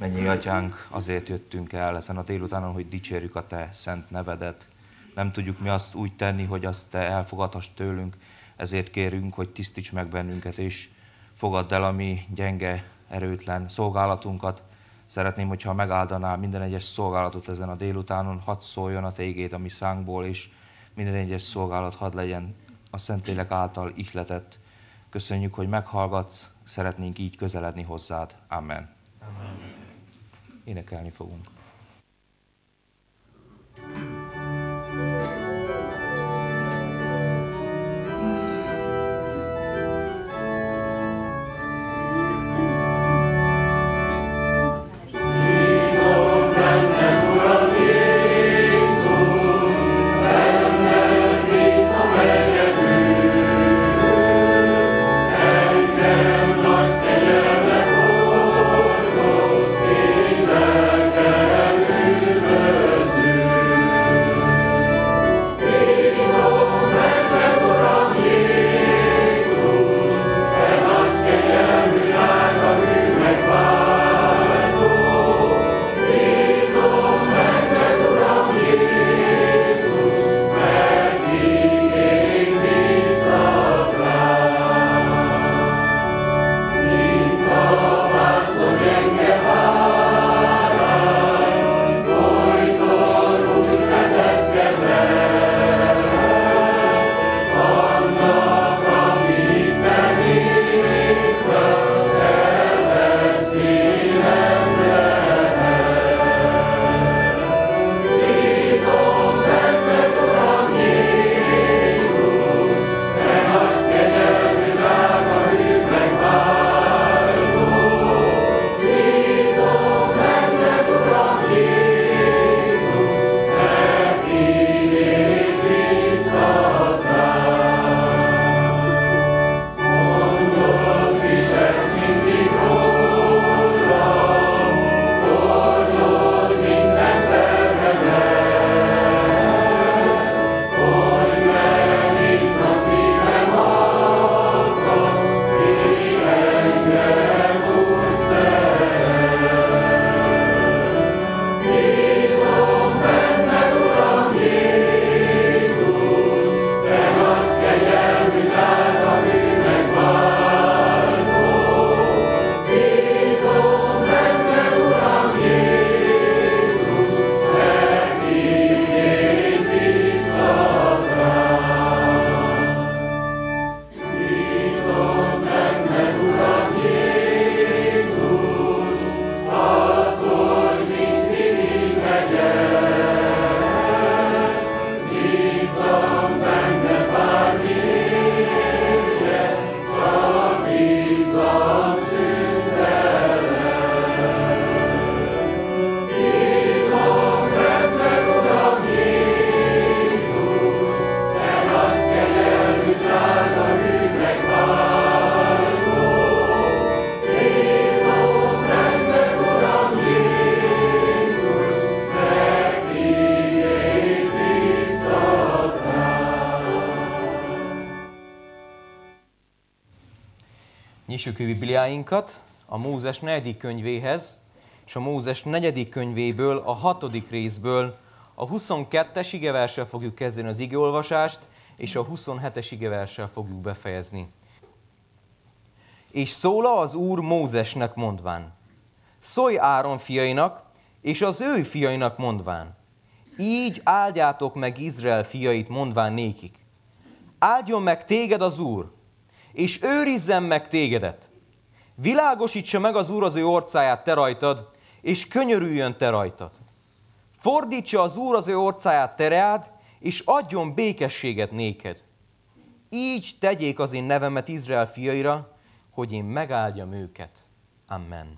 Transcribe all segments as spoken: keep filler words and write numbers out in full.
Mennyi Atyánk, azért jöttünk el ezen a délutánon, hogy dicsérjük a Te szent nevedet. Nem tudjuk mi azt úgy tenni, hogy azt Te elfogadhass tőlünk, ezért kérünk, hogy tisztíts meg bennünket, és fogadd el a mi gyenge, erőtlen szolgálatunkat. Szeretném, hogyha megáldanál minden egyes szolgálatot ezen a délutánon, hadd szóljon a Te igéd a mi szánkból, és minden egyes szolgálat hadd legyen a Szentlélek által ihletett. Köszönjük, hogy meghallgatsz, szeretnénk így közeledni hozzád. Amen. Amen. Énekelni fogunk. Nyissuk ki Bibliáinkat a Mózes negyedik könyvéhez, és a Mózes negyedik könyvéből, a hatodik részből a huszonkettes igeverssel fogjuk kezdeni az igeolvasást, és a huszonhetes igeverssel fogjuk befejezni. És szóla az Úr Mózesnek mondván: szólj Áron fiainak, és az ő fiainak mondván: így áldjátok meg Izrael fiait, mondván nékik: áldjon meg téged az Úr, és őrizzen meg tégedet. Világosítsa meg az Úr az ő orcáját te rajtad, és könyörüljön te rajtad. Fordítsa az Úr az ő orcáját te reád, és adjon békességet néked. Így tegyék az én nevemet Izrael fiaira, hogy én megáldjam őket. Amen.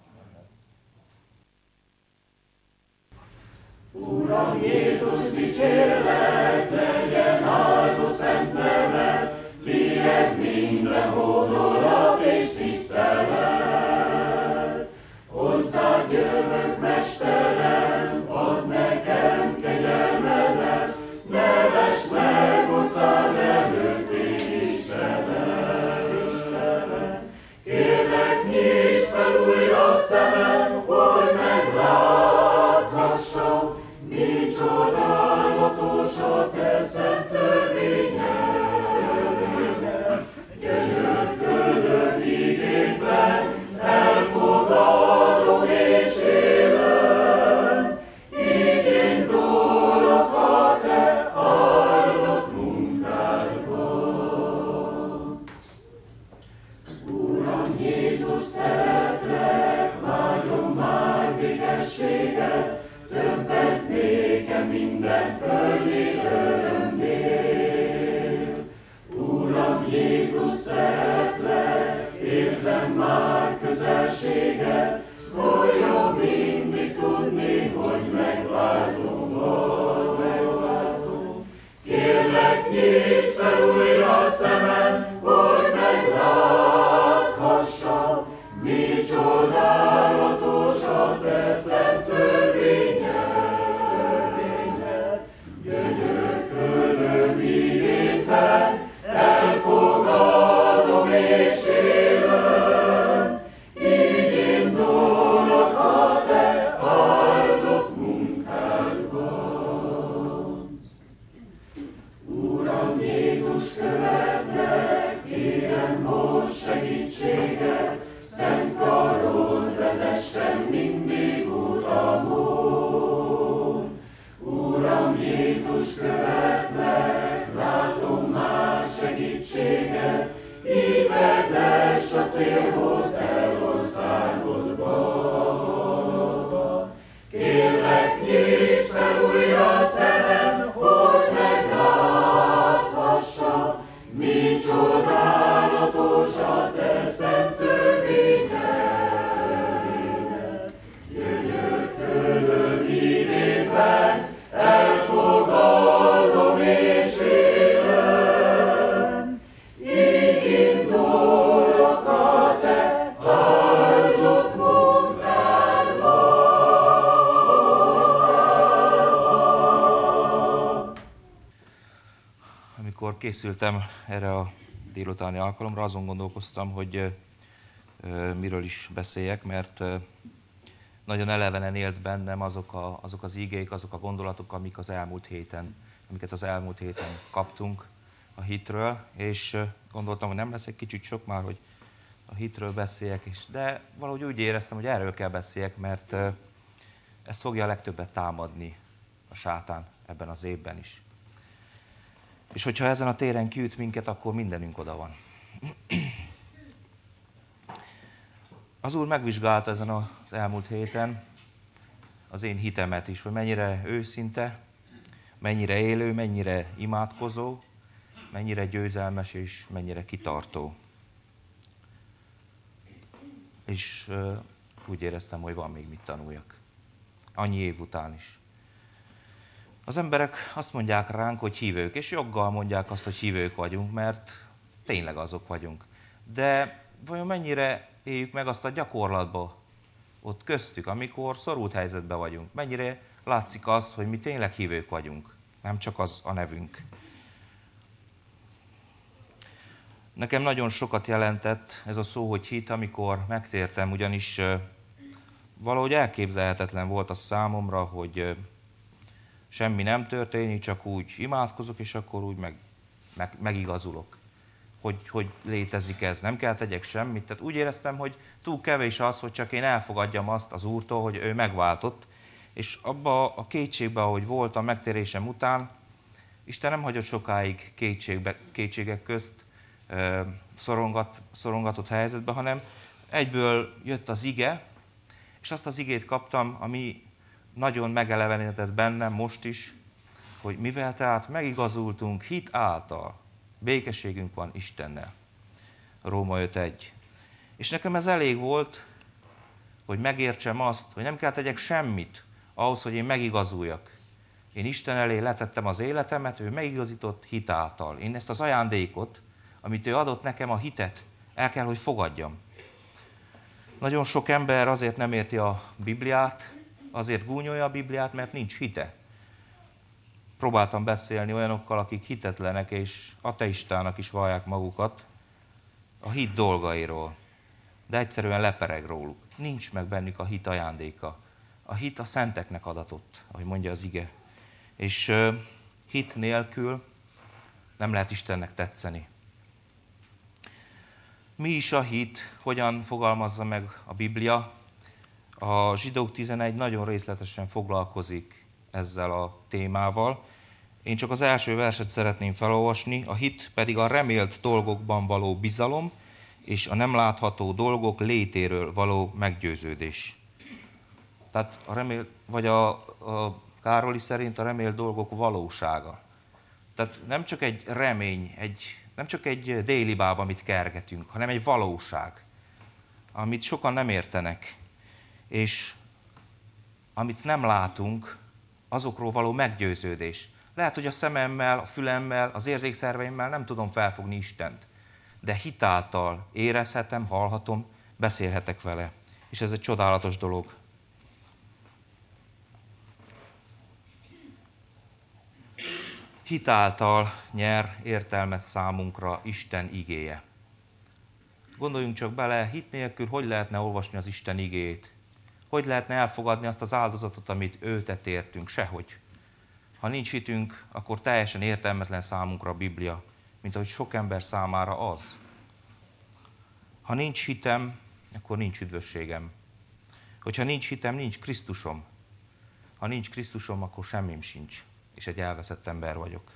Uram Jézus, dicsérlek, legyen áldó szent neved, tiéd minden hódolat és tisztelet. Hozzád jövök, Mesterem, add nekem kegyelmedet, ne vess meg orcád előtt, Istenem, Istenem. Kérlek, nyisd fel újra a szemem, hogy szövetséget, több ez nékem minden földi örömnél. Uram Jézus, szeretlek, érzem már közelséget, olyan mindig tudni, hogy megváltom, hogy megváltom. Kérlek, nyisd fel újra a szemem, hogy megláthassam, mi csodálatos a te szent törvényed. Gyönyörködöm igédben, elfogadom és élem, így indulok a te áldott munkádban. Uram Jézus, követlek, kérem most segítséget, szent karod vezessen mindig utamon. Uram Jézus, követlek, látom már segítséget, így vezess a célhoz, el országodba. Kérlek, nyisd fel újra a szemem, hogy megláthassam, mi csodálatos a te szent törvényed. Gyönyörködöm igédben, elfogadom és élem, így indulok a te áldott munkádban. Amikor készültem erre a délutáni alkalomra, azon gondolkoztam, hogy ö, miről is beszéljek, mert ö, nagyon elevenen élt bennem azok, a, azok az igék, azok a gondolatok, amik az elmúlt héten, amiket az elmúlt héten kaptunk a hitről, és ö, gondoltam, hogy nem lesz egy kicsit sok már, hogy a hitről beszéljek is, de valahogy úgy éreztem, hogy erről kell beszéljek, mert ö, ezt fogja a legtöbbet támadni a sátán ebben az évben is. És hogyha ezen a téren kiüt minket, akkor mindenünk oda van. Az Úr megvizsgálta ezen az elmúlt héten az én hitemet is, hogy mennyire őszinte, mennyire élő, mennyire imádkozó, mennyire győzelmes és mennyire kitartó. És uh, úgy éreztem, hogy van még mit tanuljak. Annyi év után is. Az emberek azt mondják ránk, hogy hívők, és joggal mondják azt, hogy hívők vagyunk, mert tényleg azok vagyunk. De vajon mennyire éljük meg azt a gyakorlatba ott köztük, amikor szorult helyzetben vagyunk? Mennyire látszik az, hogy mi tényleg hívők vagyunk, nem csak az a nevünk? Nekem nagyon sokat jelentett ez a szó, hogy hit, amikor megtértem, ugyanis valahogy elképzelhetetlen volt a számomra, hogy semmi nem történik, csak úgy imádkozok, és akkor úgy meg, meg, megigazulok, hogy, hogy létezik ez, nem kell tegyek semmit. Tehát úgy éreztem, hogy túl kevés az, hogy csak én elfogadjam azt az Úrtól, hogy ő megváltott, és abba a kétségbe, ahogy voltam megtérésem után, Isten nem hagyott sokáig kétségbe, kétségek közt ö, szorongat, szorongatott helyzetbe, hanem egyből jött az ige, és azt az igét kaptam, ami nagyon megelevenített bennem most is, hogy mivel tehát megigazultunk hit által, békességünk van Istennel. Róma öt egy. És nekem ez elég volt, hogy megértsem azt, hogy nem kell tegyek semmit ahhoz, hogy én megigazuljak. Én Isten elé letettem az életemet, ő megigazított hit által. Én ezt az ajándékot, amit ő adott nekem, a hitet, el kell, hogy fogadjam. Nagyon sok ember azért nem érti a Bibliát, azért gúnyolja a Bibliát, mert nincs hite. Próbáltam beszélni olyanokkal, akik hitetlenek és ateistának is vallják magukat a hit dolgairól, de egyszerűen lepereg róluk. Nincs meg bennük a hit ajándéka. A hit a szenteknek adatott, ahogy mondja az ige. És uh, hit nélkül nem lehet Istennek tetszeni. Mi is a hit? Hogyan fogalmazza meg a Biblia? A Zsidók tizenegy nagyon részletesen foglalkozik ezzel a témával. Én csak az első verset szeretném felolvasni. A hit pedig a remélt dolgokban való bizalom, és a nem látható dolgok létéről való meggyőződés. Tehát a remél, vagy a, a Károli szerint a remélt dolgok valósága. Tehát nem csak egy remény, egy, nem csak egy déli báb, amit kergetünk, hanem egy valóság, amit sokan nem értenek, és amit nem látunk, azokról való meggyőződés. Lehet, hogy a szememmel, a fülemmel, az érzékszerveimmel nem tudom felfogni Istent, de hitáltal érezhetem, hallhatom, beszélhetek vele. És ez egy csodálatos dolog. Hitáltal nyer értelmet számunkra Isten igéje. Gondoljunk csak bele, hit nélkül hogy lehetne olvasni az Isten igéjét? Hogy lehetne elfogadni azt az áldozatot, amit ő tett értünk? Sehogy. Ha nincs hitünk, akkor teljesen értelmetlen számunkra a Biblia, mint ahogy sok ember számára az. Ha nincs hitem, akkor nincs üdvösségem. Hogyha nincs hitem, nincs Krisztusom. Ha nincs Krisztusom, akkor semmim sincs, és egy elveszett ember vagyok.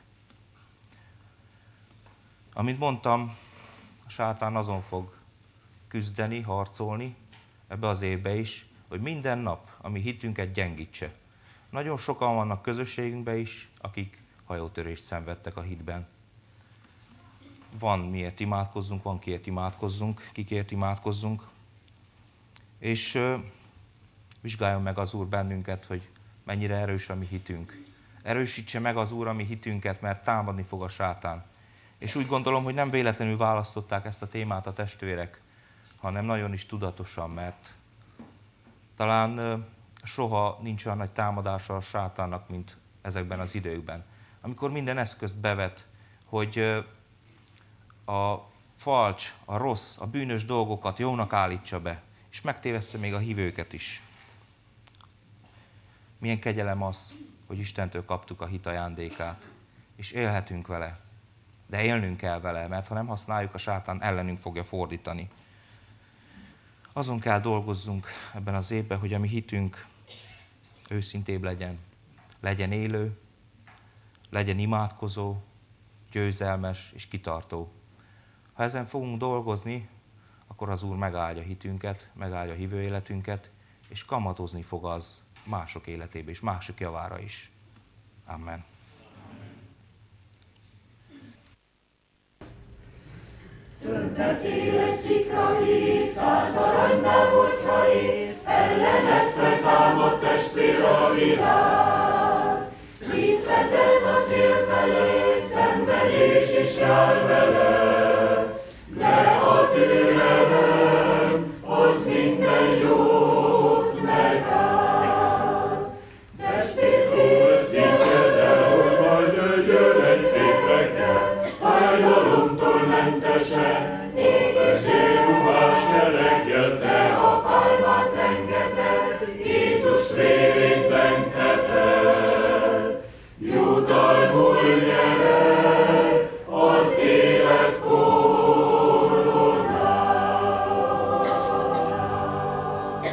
Amint mondtam, a sátán azon fog küzdeni, harcolni, ebbe az évbe is, hogy minden nap, ami hitünket gyengítse. Nagyon sokan vannak közösségünkben is, akik hajótörést szenvedtek a hitben. Van miért imádkozzunk, van kiért imádkozzunk, kikért imádkozzunk. És uh, vizsgáljon meg az Úr bennünket, hogy mennyire erős a mi hitünk. Erősítse meg az Úr a mi hitünket, mert támadni fog a sátán. És úgy gondolom, hogy nem véletlenül választották ezt a témát a testvérek, hanem nagyon is tudatosan, mert talán uh, soha nincs olyan nagy támadása a sátánnak, mint ezekben az időkben. Amikor minden eszközt bevet, hogy uh, a falcs, a rossz, a bűnös dolgokat jónak állítsa be, és megtévessze még a hívőket is. Milyen kegyelem az, hogy Istentől kaptuk a hit ajándékát, és élhetünk vele. De élnünk kell vele, mert ha nem használjuk, a sátán ellenünk fogja fordítani. Azon kell dolgozzunk ebben az évben, hogy a mi hitünk őszintébb legyen, legyen élő, legyen imádkozó, győzelmes és kitartó. Ha ezen fogunk dolgozni, akkor az Úr megáldja hitünket, megáldja hívő életünket, és kamatozni fog az mások életébe és mások javára is. Amen. Többet ér egy szikra híd, száz aranynál hogyha ér, ellened feltámad testvér a világ. Itt vezet a cél felé, szenvedés is jár vele, de a türelem az minden jót megáll. Testvér húz, vigyed el, hogy majd jöjjön egy szép reggel, fájdalomtól mentesen, édes élruhás sereggel, te a pálmát lengeted, Jézus révén zengheted. Jutalmul nyered az élet koronát.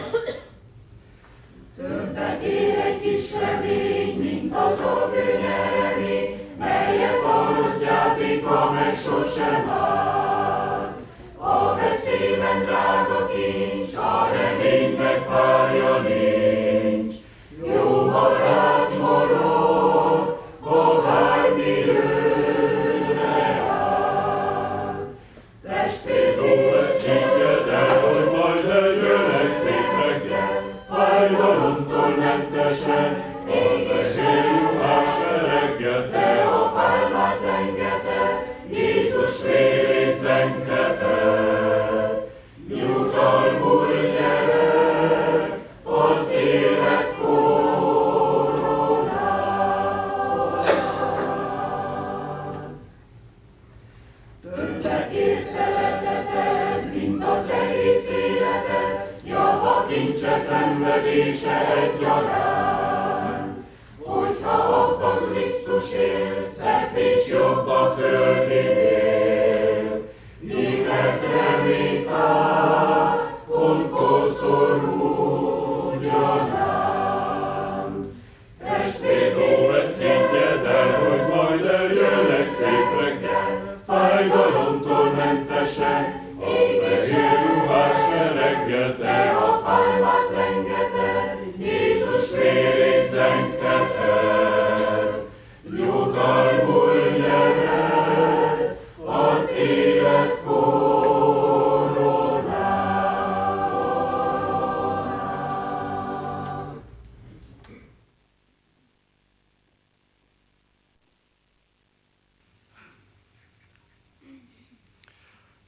Többet ér egy kis remény, mint az a főnyeremény, melyet a rossz játéka meg sosem áll. A veszélyben drága kincs, a reménynek párja nincs. Jó barát marad, ha bármi jönne áll. Testvér, ezt higgyed el, hogy majd eljön egy szép reggel, fájdalomtól mentesen, édes élruhás sereggel, te a pálmát lengeted, Jézus vérét zengheted. Jutalmul nyered az élet koronát. Többet ér szereteted, mint az egész életed, javak kincse szenvedése egyaránt. Hogyha abban Krisztus él, szebb és jobb a földinél, élet reményt át, fontos szoruljanám. Testvér, ó, ezt higgyed el, hogy majd eljön egy szép reggel, fájdalomtól mentesen, édes élruhás sereggel, te a pálmát lengeted,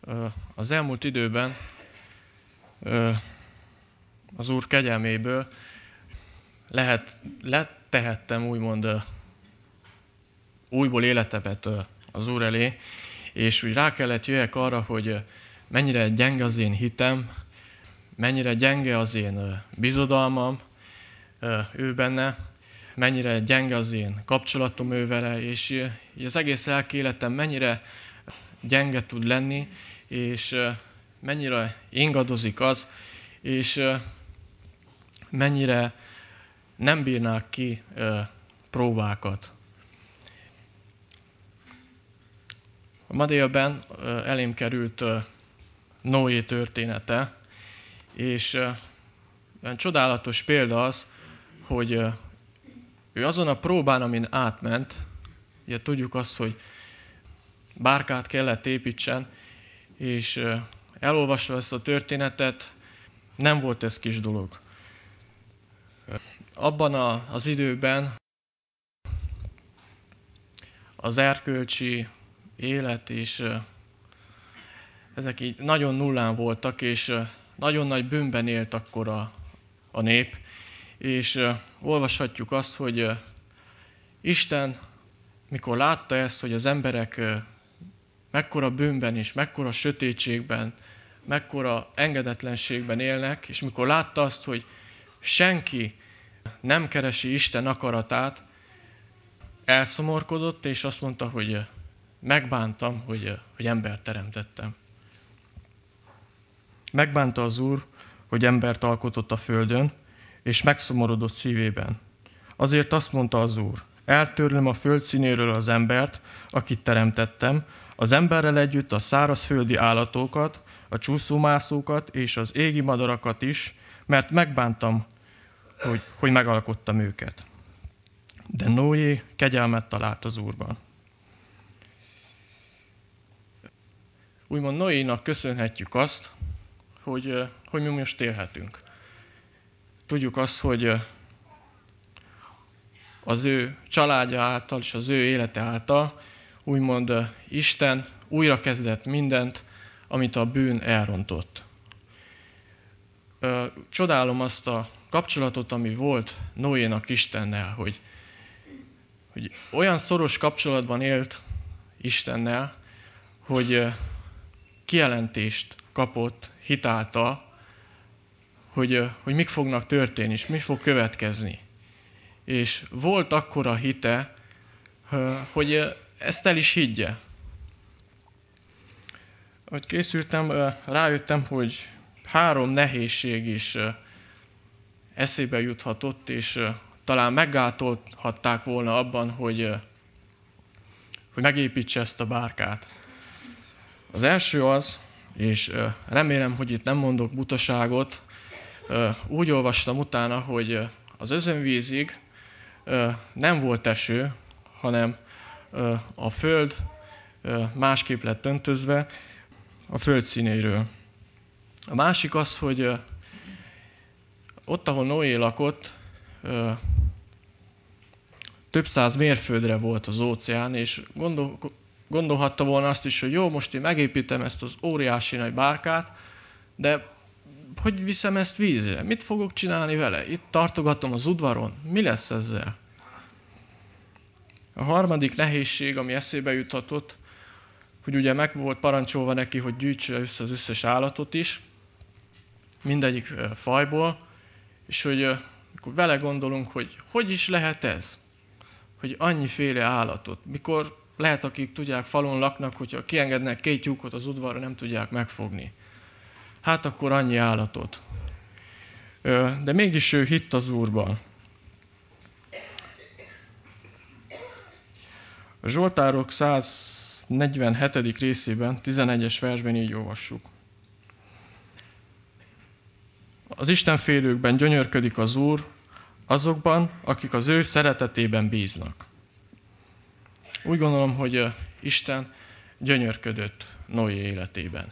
Az elmúlt időben az Úr kegyelméből lehet, letehettem úgymond újból életemet az Úr elé, és úgy rá kellett jöjjek arra, hogy mennyire gyenge az én hitem, mennyire gyenge az én bizodalmam ő benne, mennyire gyenge az én kapcsolatom ő vele, és az egész lelki életem mennyire gyenge tud lenni, és mennyire ingadozik az, és mennyire nem bírnák ki próbákat. A ma délben elém került Noé története, és csodálatos példa az, hogy ő azon a próbán, amin átment, ugye tudjuk azt, hogy bárkát kellett építsen, és elolvasva ezt a történetet, nem volt ez kis dolog. Abban a, az időben az erkölcsi élet és ezek így nagyon nullán voltak, és nagyon nagy bűnben élt akkor a, a nép, és olvashatjuk azt, hogy Isten, mikor látta ezt, hogy az emberek mekkora bűnben és mekkora sötétségben, mekkora engedetlenségben élnek, és mikor látta azt, hogy senki nem keresi Isten akaratát, elszomorkodott, és azt mondta, hogy megbántam, hogy, hogy embert teremtettem. Megbánta az Úr, hogy embert alkotott a földön, és megszomorodott szívében. Azért azt mondta az Úr, eltörlöm a föld színéről az embert, akit teremtettem, az emberrel együtt a szárazföldi állatokat, a csúszómászókat és az égi madarakat is, mert megbántam, hogy, hogy megalkottam őket. De Noé kegyelmet talált az Úrban. Úgymond Noénak köszönhetjük azt, hogy, hogy mi most élhetünk. Tudjuk azt, hogy az ő családja által és az ő élete által úgymond Isten újra kezdett mindent, amit a bűn elrontott. Csodálom azt a kapcsolatot, ami volt Noénak Istennel, hogy, hogy olyan szoros kapcsolatban élt Istennel, hogy kijelentést kapott hitáltal, hogy, hogy mik fognak történni, és mi fog következni. És volt akkora hite, hogy ezt el is higgye. Ahogy készültem, rájöttem, hogy három nehézség is eszébe juthatott, és talán meggátolhatták volna abban, hogy, hogy megépítse ezt a bárkát. Az első az, és remélem, hogy itt nem mondok butaságot, úgy olvastam utána, hogy az özönvízig nem volt eső, hanem a föld másképp lett öntözve a föld színéről. A másik az, hogy ott, ahol Noé lakott, több száz mérföldre volt az óceán, és gondol, gondolhatta volna azt is, hogy jó, most én megépítem ezt az óriási nagy bárkát, de hogy viszem ezt vízre? Mit fogok csinálni vele? Itt tartogatom az udvaron? Mi lesz ezzel? A harmadik nehézség, ami eszébe juthatott, hogy ugye meg volt parancsolva neki, hogy gyűjtse össze az összes állatot is, mindegyik fajból, és hogy amikor vele gondolunk, hogy hogy is lehet ez, hogy annyiféle állatot, mikor lehet, akik tudják, falon laknak, hogyha kiengednek két tyúkot az udvarra, nem tudják megfogni. Hát akkor annyi állatot. De mégis ő hitt az Úrban. A Zsoltárok száznegyvenhetedik részében, tizenegyes versben így olvassuk. Az istenfélőkben gyönyörködik az Úr, azokban, akik az ő szeretetében bíznak. Úgy gondolom, hogy Isten gyönyörködött Noé életében.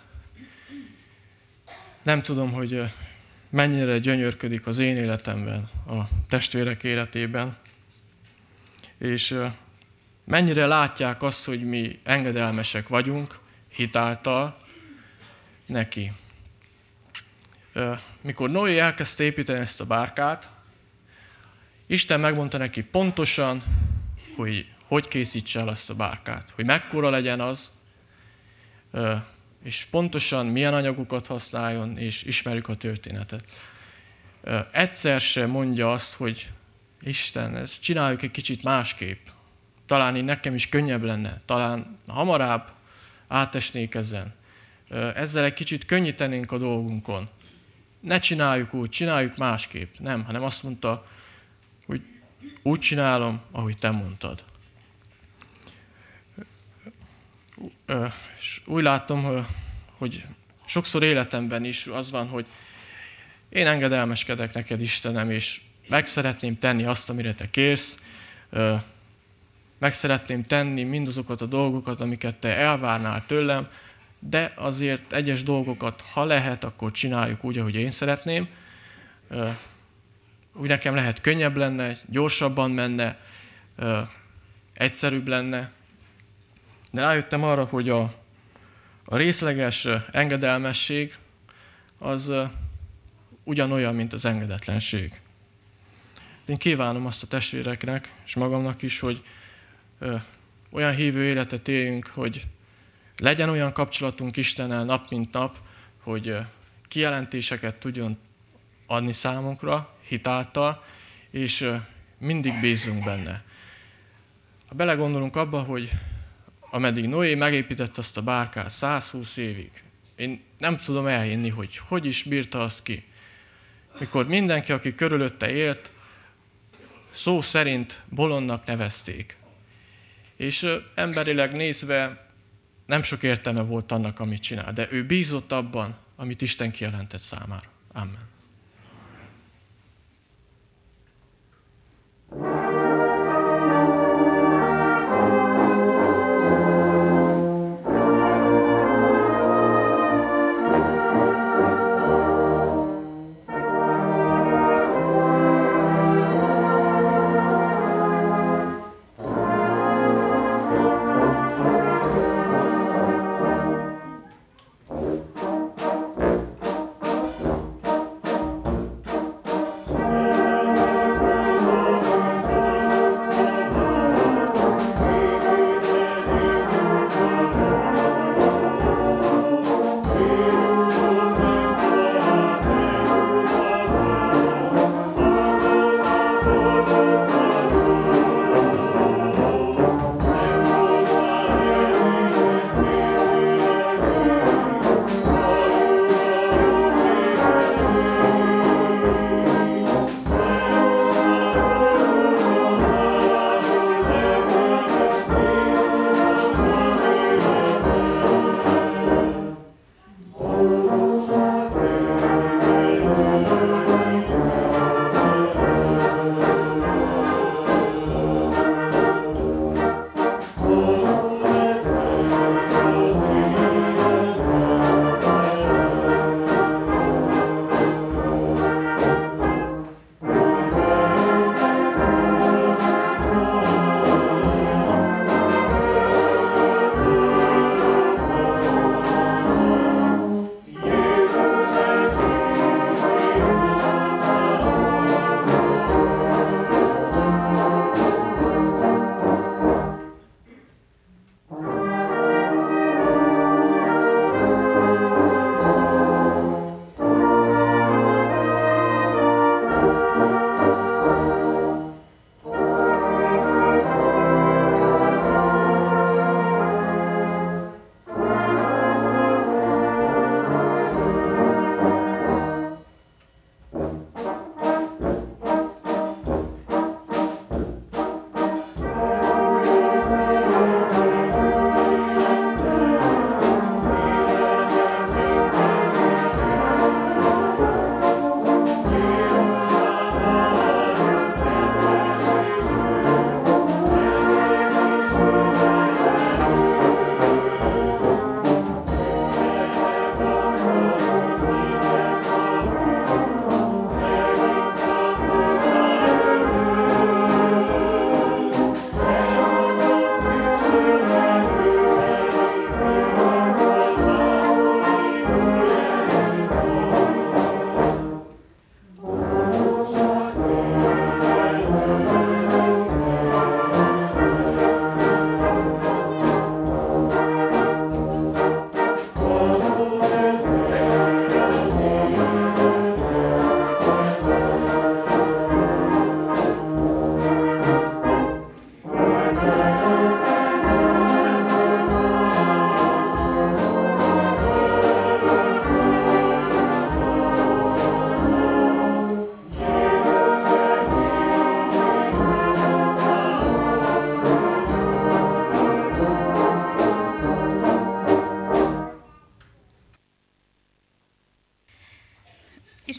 Nem tudom, hogy mennyire gyönyörködik az én életemben, a testvérek életében, és mennyire látják azt, hogy mi engedelmesek vagyunk hitáltal, neki. Mikor Noé elkezdte építeni ezt a bárkát, Isten megmondta neki pontosan, hogy hogy készítse el azt a bárkát, hogy mekkora legyen az, és pontosan milyen anyagokat használjon, és ismerjük a történetet. Egyszer sem mondja azt, hogy Isten, ezt csináljuk egy kicsit másképp. Talán így nekem is könnyebb lenne, talán hamarabb átesnék ezen. Ezzel egy kicsit könnyítenénk a dolgunkon. Ne csináljuk úgy, csináljuk másképp. Nem, hanem azt mondta, hogy úgy csinálom, ahogy te mondtad. És úgy látom, hogy sokszor életemben is az van, hogy én engedelmeskedek neked, Istenem, és meg szeretném tenni azt, amire te kérsz, meg szeretném tenni mindazokat a dolgokat, amiket te elvárnál tőlem, de azért egyes dolgokat, ha lehet, akkor csináljuk úgy, ahogy én szeretném. Úgy nekem lehet könnyebb lenne, gyorsabban menne, egyszerűbb lenne. De rájöttem arra, hogy a, a részleges engedelmesség az ugyanolyan, mint az engedetlenség. Én kívánom azt a testvéreknek, és magamnak is, hogy ö, olyan hívő életet éljünk, hogy legyen olyan kapcsolatunk Istennel nap mint nap, hogy ö, kijelentéseket tudjon adni számunkra hitáltal, és ö, mindig bízzunk benne. Ha belegondolunk abba, hogy ameddig Noé megépített azt a bárkát százhúsz évig, én nem tudom elhinni, hogy hogy is bírta azt ki. Mikor mindenki, aki körülötte élt, szó szerint bolondnak nevezték. És ö, emberileg nézve nem sok értelme volt annak, amit csinál, de ő bízott abban, amit Isten kijelentett számára. Amen.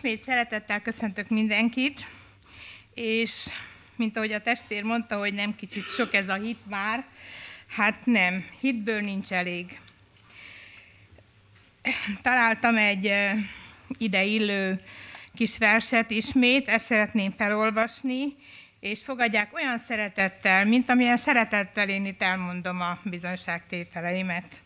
Ismét szeretettel köszöntök mindenkit, és mint ahogy a testvér mondta, hogy nem kicsit sok ez a hit már, hát nem, hitből nincs elég. Találtam egy ide illő kis verset ismét, ezt szeretném felolvasni, és fogadják olyan szeretettel, mint amilyen szeretettel én itt elmondom a bizonyságtételeimet.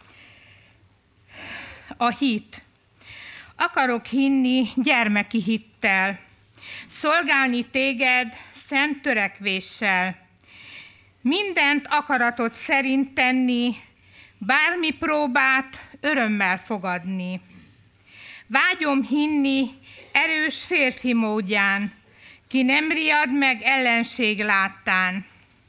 A hit. Akarok hinni gyermeki hittel, szolgálni téged szent törekvéssel, mindent akaratod szerint tenni, bármi próbát örömmel fogadni. Vágyom hinni erős férfi módján, ki nem riad meg ellenség láttán.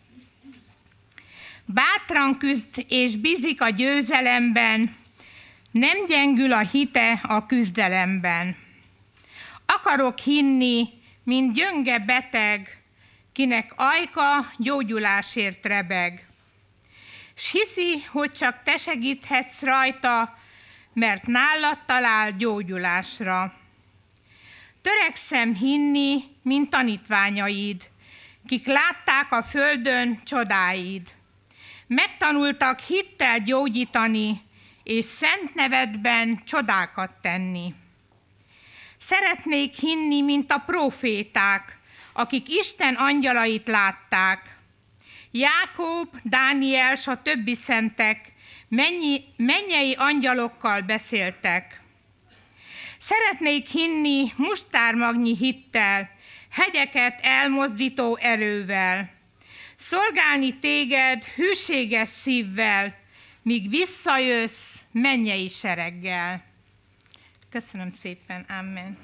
Bátran küzd és bízik a győzelemben, nem gyengül a hite a küzdelemben. Akarok hinni, mint gyönge beteg, kinek ajka gyógyulásért rebeg. S hiszi, hogy csak te segíthetsz rajta, mert nálad talál gyógyulásra. Törekszem hinni, mint tanítványaid, kik látták a földön csodáid. Megtanultak hittel gyógyítani, és szent nevedben csodákat tenni. Szeretnék hinni, mint a próféták, akik Isten angyalait látták. Jákob, Dániel, s a többi szentek mennyi, mennyei angyalokkal beszéltek. Szeretnék hinni mustármagnyi hittel, hegyeket elmozdító erővel. Szolgálni téged hűséges szívvel, míg visszajössz mennyei sereggel. Köszönöm szépen, amen.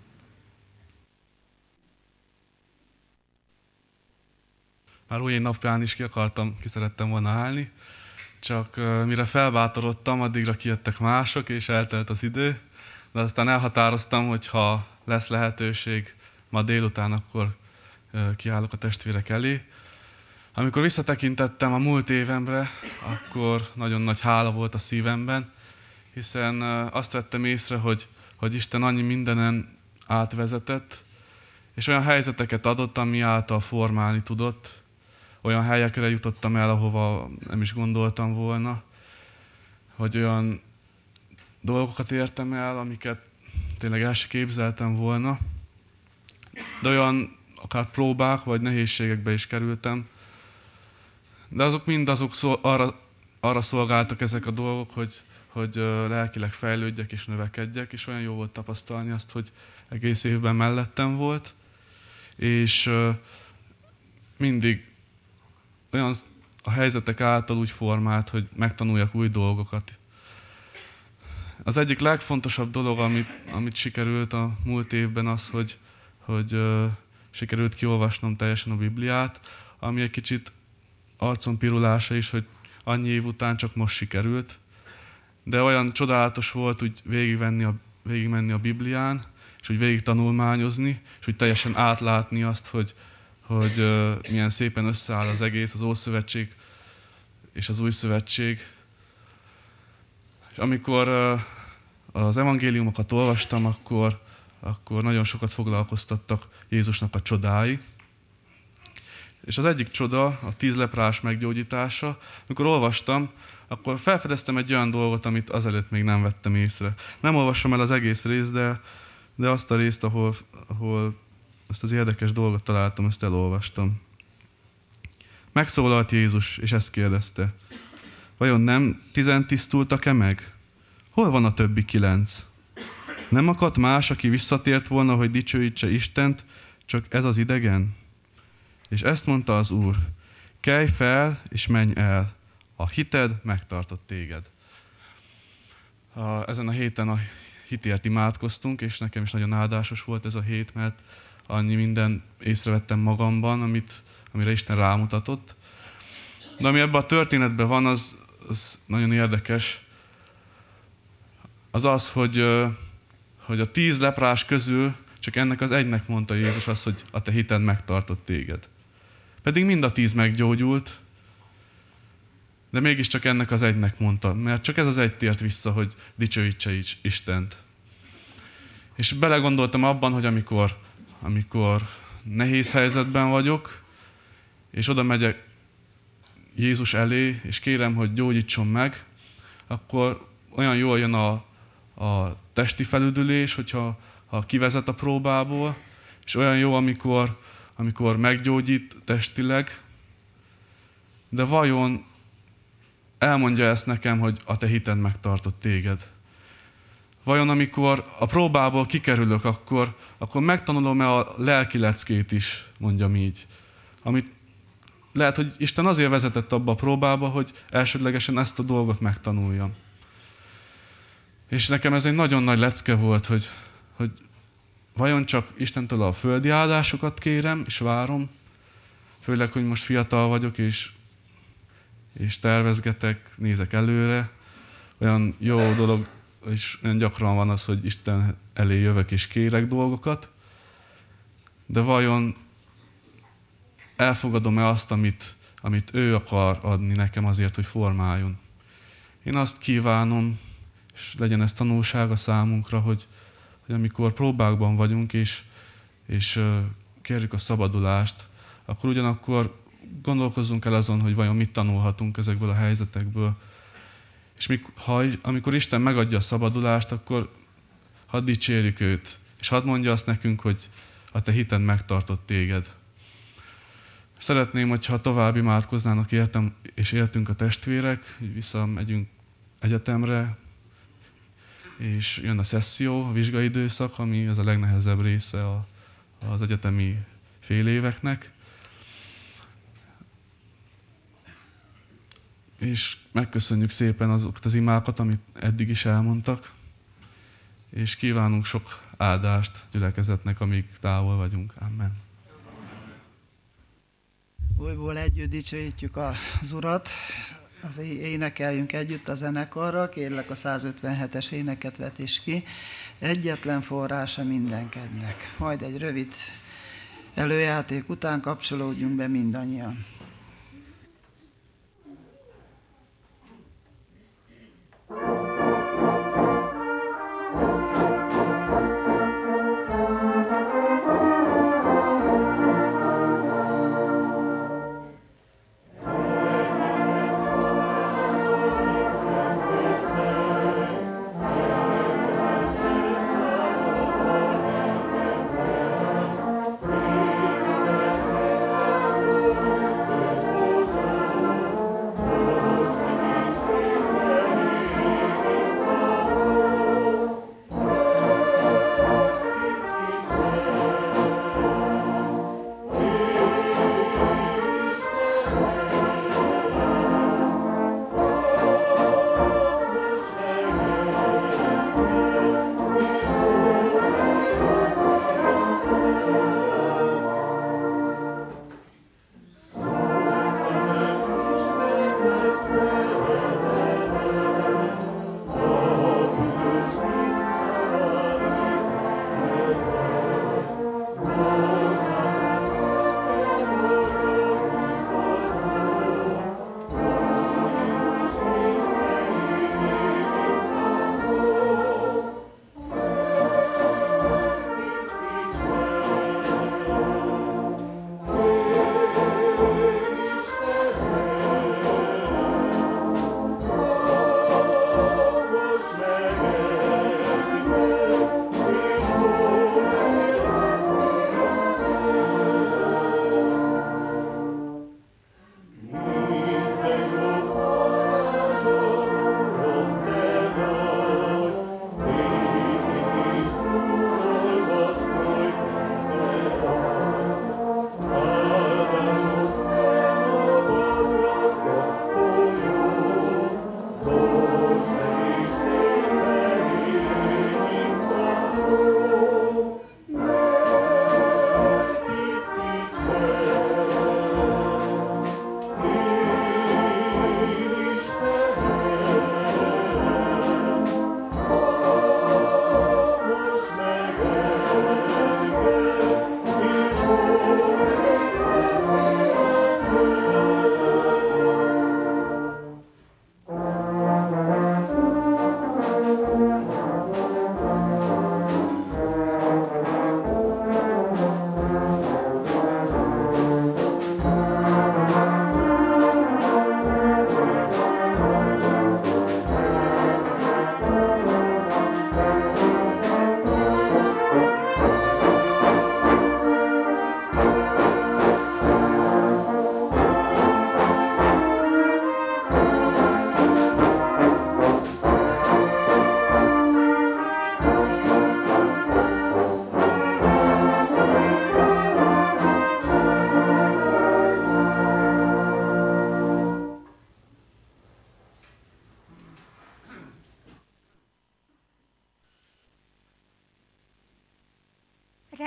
Már új napján is ki akartam, ki szerettem volna állni, csak uh, mire felbátorodtam, addigra kijöttek mások, és eltelt az idő, de aztán elhatároztam, hogy ha lesz lehetőség ma délután, akkor uh, kiállok a testvérek elé. Amikor visszatekintettem a múlt évemre, akkor nagyon nagy hála volt a szívemben, hiszen azt vettem észre, hogy, hogy Isten annyi mindenen átvezetett, és olyan helyzeteket adott, ami által formálni tudott. Olyan helyekre jutottam el, ahova nem is gondoltam volna, hogy olyan dolgokat értem el, amiket tényleg el sem képzeltem volna. De olyan akár próbák vagy nehézségekbe is kerültem, de azok mind azok szol, arra, arra szolgáltak ezek a dolgok, hogy, hogy uh, lelkileg fejlődjek és növekedjek, és olyan jó volt tapasztalni azt, hogy egész évben mellettem volt, és uh, mindig olyan a helyzetek által úgy formált, hogy megtanuljak új dolgokat. Az egyik legfontosabb dolog, amit, amit sikerült a múlt évben az, hogy, hogy uh, sikerült kiolvasnom teljesen a Bibliát, ami egy kicsit arcon pirulása is, hogy annyi év után csak most sikerült. De olyan csodálatos volt úgy végigvenni a, végigmenni a Biblián, és úgy végig tanulmányozni, és úgy teljesen átlátni azt, hogy, hogy uh, milyen szépen összeáll az egész, az Ószövetség és az Új Szövetség. És amikor uh, az evangéliumokat olvastam, akkor, akkor nagyon sokat foglalkoztattak Jézusnak a csodái. És az egyik csoda, a tíz leprás meggyógyítása, amikor olvastam, akkor felfedeztem egy olyan dolgot, amit azelőtt még nem vettem észre. Nem olvasom el az egész részt, de, de azt a részt, ahol, ahol azt az érdekes dolgot találtam, azt elolvastam. Megszólalt Jézus, és ezt kérdezte. Vajon nem tizen tisztultak-e meg? Hol van a többi kilenc? Nem akadt más, aki visszatért volna, hogy dicsőítse Istent, csak ez az idegen? És ezt mondta az Úr, kelj fel, és menj el, a hited megtartott téged. A, ezen a héten a hitért imádkoztunk, és nekem is nagyon áldásos volt ez a hét, mert annyi minden észrevettem magamban, amit, amire Isten rámutatott. De ami ebben a történetben van, az, az nagyon érdekes. Az az, hogy, hogy a tíz leprás közül csak ennek az egynek mondta Jézus azt, hogy a te hited megtartott téged. Pedig mind a tíz meggyógyult, de mégiscsak ennek az egynek mondta, mert csak ez az egy tért vissza, hogy dicsőítse Istent. És belegondoltam abban, hogy amikor, amikor nehéz helyzetben vagyok, és oda megyek Jézus elé, és kérem, hogy gyógyítson meg, akkor olyan jól jön a, a testi felüdülés, hogyha ha kivezet a próbából, és olyan jó, amikor, amikor meggyógyít testileg, de vajon elmondja ezt nekem, hogy a te hited megtartott téged? Vajon amikor a próbából kikerülök, akkor, akkor megtanulom-e a lelki leckét is, mondjam így. Amit lehet, hogy Isten azért vezetett abba a próbába, hogy elsődlegesen ezt a dolgot megtanuljam. És nekem ez egy nagyon nagy lecke volt, hogy, hogy vajon csak Istentől a földi áldásokat kérem, és várom, főleg, hogy most fiatal vagyok, és, és tervezgetek, nézek előre. Olyan jó dolog, és olyan gyakran van az, hogy Isten elé jövök és kérek dolgokat, de vajon elfogadom-e azt, amit, amit ő akar adni nekem azért, hogy formáljon. Én azt kívánom, és legyen ez tanulság a számunkra, hogy, hogy amikor próbákban vagyunk, és, és kérjük a szabadulást, akkor ugyanakkor gondolkozzunk el azon, hogy vajon mit tanulhatunk ezekből a helyzetekből. És mik, ha, amikor Isten megadja a szabadulást, akkor hadd dicsérjük őt, és hadd mondja azt nekünk, hogy a te hited megtartott téged. Szeretném, hogyha tovább imádkoznának értem, és értünk a testvérek, hogy visszamegyünk egyetemre, és jön a szesszió, a vizsgai időszak, ami az a legnehezebb része a, az egyetemi fél éveknek. És megköszönjük szépen azokat az imákat, amit eddig is elmondtak, és kívánunk sok áldást gyülekezetnek, amíg távol vagyunk. Amen. Újból együtt dicsőítjük az Urat, az énekeljünk együtt a zenekarral, kérlek a százötvenhetes éneket vetíts ki. Egyetlen forrása mindenkednek. Majd egy rövid előjáték után kapcsolódjunk be mindannyian. Thank you.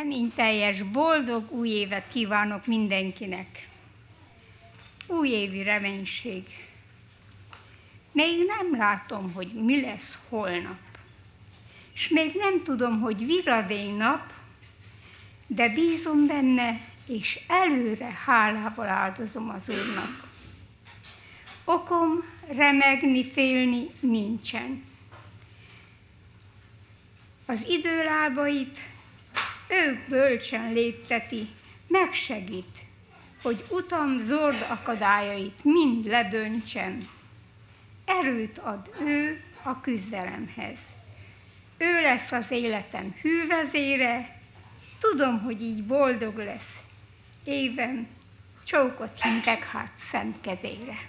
Reményteljes, boldog új évet kívánok mindenkinek. Újévi reménység. Még nem látom, hogy mi lesz holnap. És még nem tudom, hogy viradény nap, de bízom benne, és előre hálával áldozom az Úrnak. Okom remegni, félni nincsen. Az időlábait ő bölcsen lépteti, megsegít, hogy utam zord akadályait mind ledöntsem. Erőt ad ő a küzdelemhez. Ő lesz az életem hűvezére, tudom, hogy így boldog lesz. Éven csókot hintek hát szent kezére.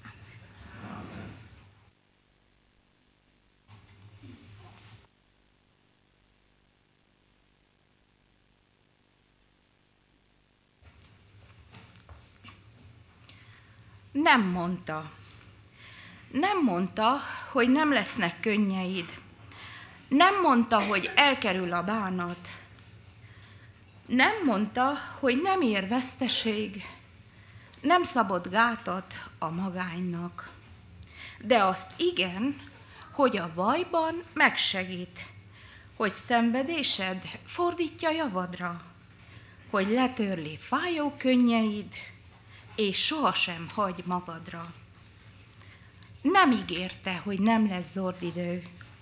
Nem mondta. Nem mondta, hogy nem lesznek könnyeid. Nem mondta, hogy elkerül a bánat. Nem mondta, hogy nem ér veszteség. Nem szabott gátat a magánynak. De azt igen, hogy a bajban megsegít, hogy szenvedésed fordítja javadra, hogy letörli fájó könnyeid, és sohasem hagy magadra. Nem ígérte, hogy nem lesz zordidő,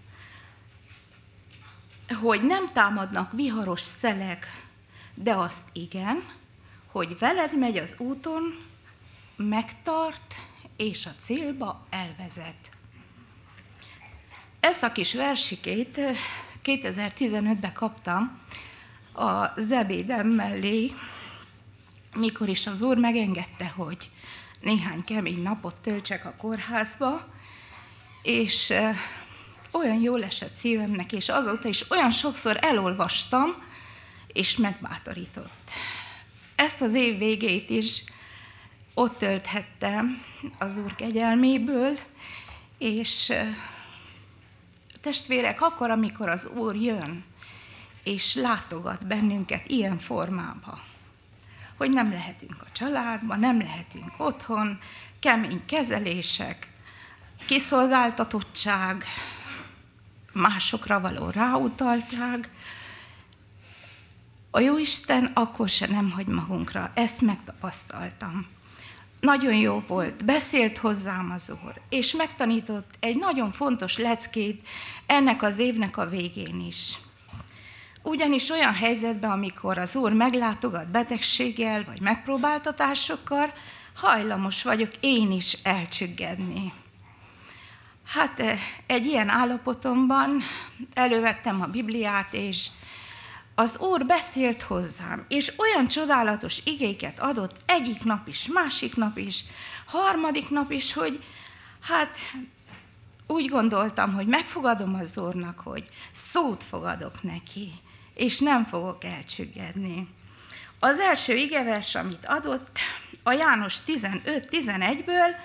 hogy nem támadnak viharos szelek, de azt igen, hogy veled megy az úton, megtart, és a célba elvezet. Ezt a kis versikét kétezer-tizenötben kaptam a zebédem mellé, mikor is az Úr megengedte, hogy néhány kemény napot töltsek a kórházba, és olyan jól esett szívemnek, és azóta is olyan sokszor elolvastam, és megbátorított. Ezt az év végét is ott tölthettem az Úr kegyelméből, és testvérek, akkor, amikor az Úr jön, és látogat bennünket ilyen formában, hogy nem lehetünk a családban, nem lehetünk otthon, kemény kezelések, kiszolgáltatottság, másokra való ráutaltság. A Jóisten akkor se nem hagy magunkra, ezt megtapasztaltam. Nagyon jó volt, beszélt hozzám az Úr, és megtanított egy nagyon fontos leckét ennek az évnek a végén is. Ugyanis olyan helyzetben, amikor az Úr meglátogat betegséggel vagy megpróbáltatásokkal, hajlamos vagyok én is elcsüggedni. Hát egy ilyen állapotomban elővettem a Bibliát, és az Úr beszélt hozzám, és olyan csodálatos igéket adott egyik nap is, másik nap is, harmadik nap is, hogy hát úgy gondoltam, hogy megfogadom az Úrnak, hogy szót fogadok neki, és nem fogok elcsüggedni. Az első igevers, amit adott, a János tizenöt tizenegyből,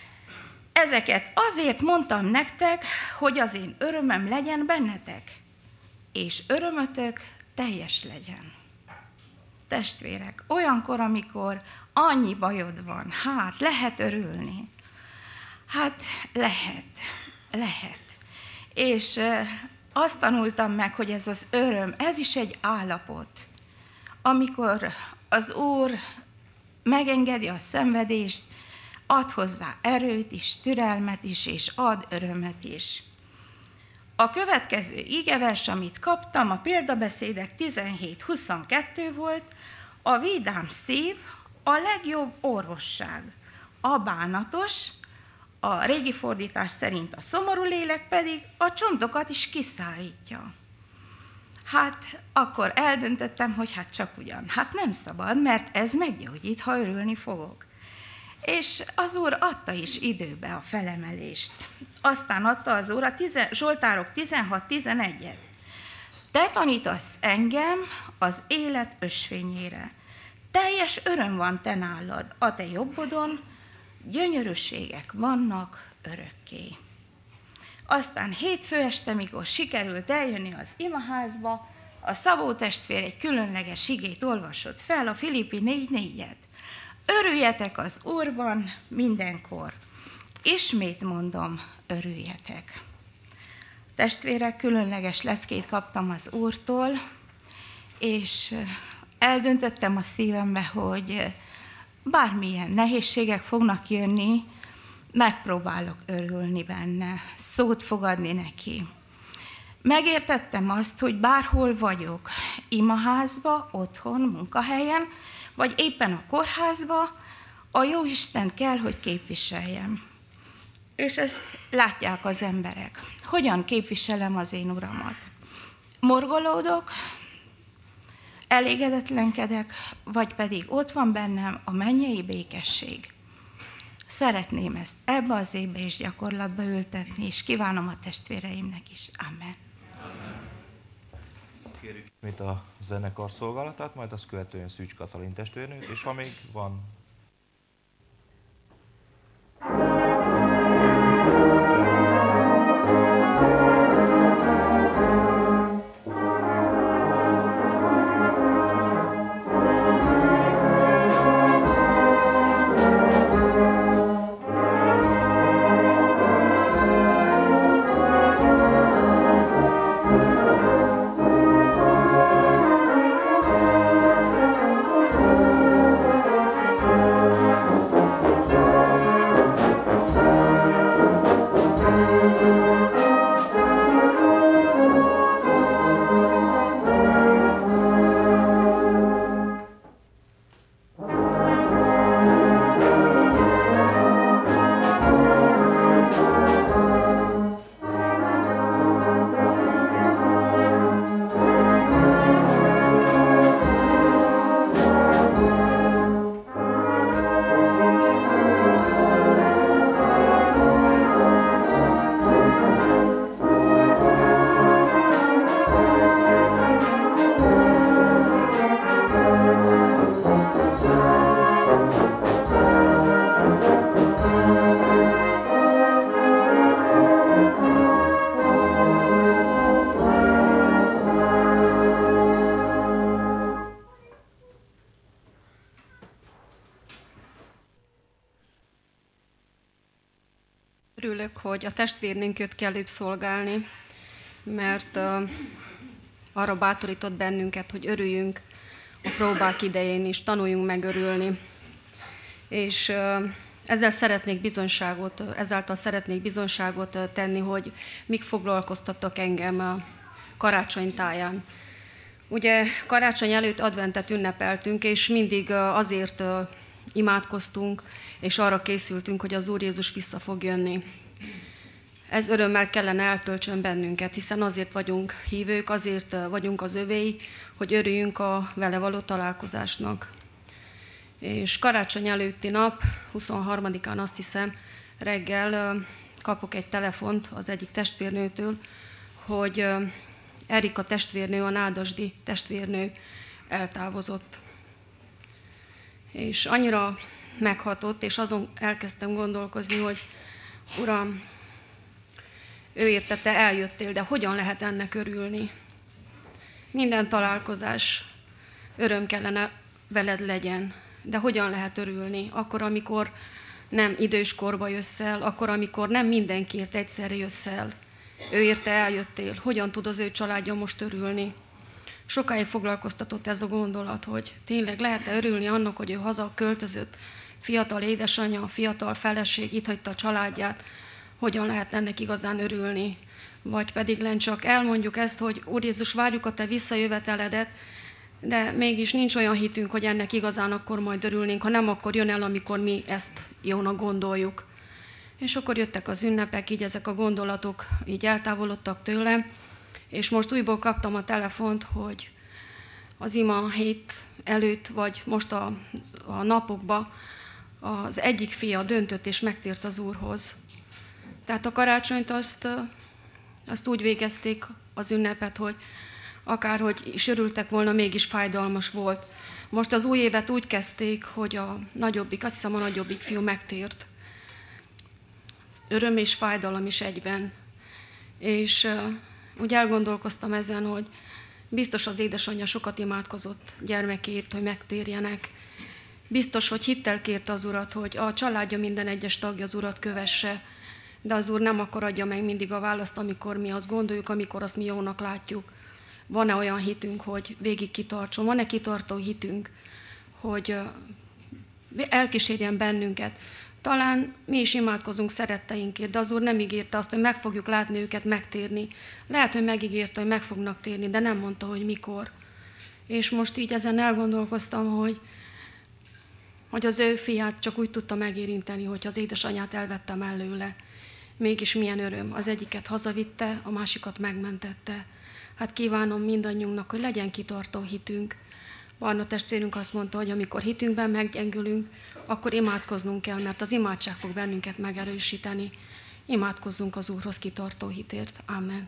ezeket azért mondtam nektek, hogy az én örömöm legyen bennetek, és örömötök teljes legyen. Testvérek, olyankor, amikor annyi bajod van, hát lehet örülni. Hát lehet, lehet. És azt tanultam meg, hogy ez az öröm, ez is egy állapot, amikor az Úr megengedi a szenvedést, ad hozzá erőt is, türelmet is, és ad örömet is. A következő igevers, amit kaptam, a példabeszédek tizenhét huszonkettő volt, a vidám szív a legjobb orvosság, a bánatos, a régi fordítás szerint a szomorú lélek pedig a csontokat is kiszárítja. Hát akkor eldöntöttem, hogy hát csak ugyan, hát nem szabad, mert ez meggyógyít, ha örülni fogok. És az Úr adta is időbe a felemelést. Aztán adta az Úr a tizen, Zsoltárok tizenhat tizenegyet. Te tanítasz engem az élet ösvényére. Teljes öröm van te nálad, a te jobbodon, gyönyörűségek vannak örökké. Aztán hétfő este, mikor sikerült eljönni az imaházba, A Szabó testvér egy különleges igét olvasott fel, a Filippi négy négyet. Örüljetek az Úrban mindenkor. Ismét mondom, örüljetek. Testvérek, különleges leckét kaptam az Úrtól, és eldöntöttem a szívembe, hogy bármilyen nehézségek fognak jönni, megpróbálok örülni benne, szót fogadni neki. Megértettem azt, hogy bárhol vagyok, imaházba, otthon, munkahelyen, vagy éppen a kórházba, a Jóisten kell, hogy képviseljem. És ezt látják az emberek. Hogyan képviselem az én Uramat? Morgolódok, elégedetlenkedek, vagy pedig ott van bennem a mennyei békesség. Szeretném ezt ebbe az évbe is gyakorlatba ültetni, és kívánom a testvéreimnek is. Amen. Kérjük itt a zenekar szolgálatát, majd azt követően Szűcs Katalin testvérnőt, és ha még van Örülök, hogy a testvérnőnköt kell őbb szolgálni, mert uh, arra bátorított bennünket, hogy örüljünk a próbák idején is, tanuljunk meg örülni. És uh, ezzel szeretnék bizonyságot, ezáltal szeretnék bizonyságot tenni, hogy mik foglalkoztattak engem a karácsony táján. Ugye karácsony előtt adventet ünnepeltünk, és mindig azért imádkoztunk, és arra készültünk, hogy az Úr Jézus vissza fog jönni. Ez örömmel kellene eltöltsön bennünket, hiszen azért vagyunk hívők, azért vagyunk az övéi, hogy örüljünk a vele való találkozásnak. És karácsony előtti nap, huszonharmadikán azt hiszem, reggel kapok egy telefont az egyik testvérnőtől, hogy Erika testvérnő, a nádasdi testvérnő eltávozott. És annyira meghatott, és azon elkezdtem gondolkozni, hogy Uram, ő érte, te eljöttél, de hogyan lehet ennek örülni? Minden találkozás öröm kellene veled legyen, de hogyan lehet örülni? Akkor, amikor nem idős korba jössz el, akkor, amikor nem mindenkiért egyszerre jössz el. Ő érte, eljöttél, hogyan tud az ő családja most örülni? Sokáig foglalkoztatott ez a gondolat, hogy tényleg lehet-e örülni annak, hogy ő haza költözött, fiatal édesanyja, fiatal feleség, itt hagyta a családját, hogyan lehet ennek igazán örülni? Vagy pedig len csak elmondjuk ezt, hogy Úr Jézus, várjuk a te visszajöveteledet, de mégis nincs olyan hitünk, hogy ennek igazán akkor majd örülnénk, ha nem, akkor jön el, amikor mi ezt jónak gondoljuk. És akkor jöttek az ünnepek, így ezek a gondolatok így eltávolodtak tőlem, és most újból kaptam a telefont, hogy az ima hét előtt, vagy most a, a napokban az egyik fia döntött és megtért az Úrhoz. Tehát a karácsonyt azt, azt úgy végezték az ünnepet, hogy akárhogy is örültek volna, mégis fájdalmas volt. Most az új évet úgy kezdték, hogy a nagyobbik, azt hiszem a nagyobbik fiú megtért. Öröm és fájdalom is egyben. És uh, úgy elgondolkoztam ezen, hogy Biztos az édesanyja sokat imádkozott gyermekért, hogy megtérjenek. Biztos, hogy hittel kérte az Urat, hogy a családja minden egyes tagja az Urat kövesse, de az Úr nem akkor adja meg mindig a választ, amikor mi azt gondoljuk, amikor azt mi jónak látjuk. Van-e olyan hitünk, hogy végig kitartson? Van-e kitartó hitünk, hogy elkísérjen bennünket? Talán mi is imádkozunk szeretteinkért, de az Úr nem ígérte azt, hogy meg fogjuk látni őket megtérni. Lehet, hogy megígérte, hogy meg fognak térni, de nem mondta, hogy mikor. És most így ezen elgondolkoztam, hogy, hogy az ő fiát csak úgy tudta megérinteni, hogy az édesanyját elvette mellőle. Mégis milyen öröm. Az egyiket hazavitte, a másikat megmentette. Hát kívánom mindannyiunknak, hogy legyen kitartó hitünk. Barna testvérünk azt mondta, hogy amikor hitünkben meggyengülünk, akkor imádkoznunk kell, mert az imádság fog bennünket megerősíteni. Imádkozzunk az Úrhoz kitartó hitért. Amen.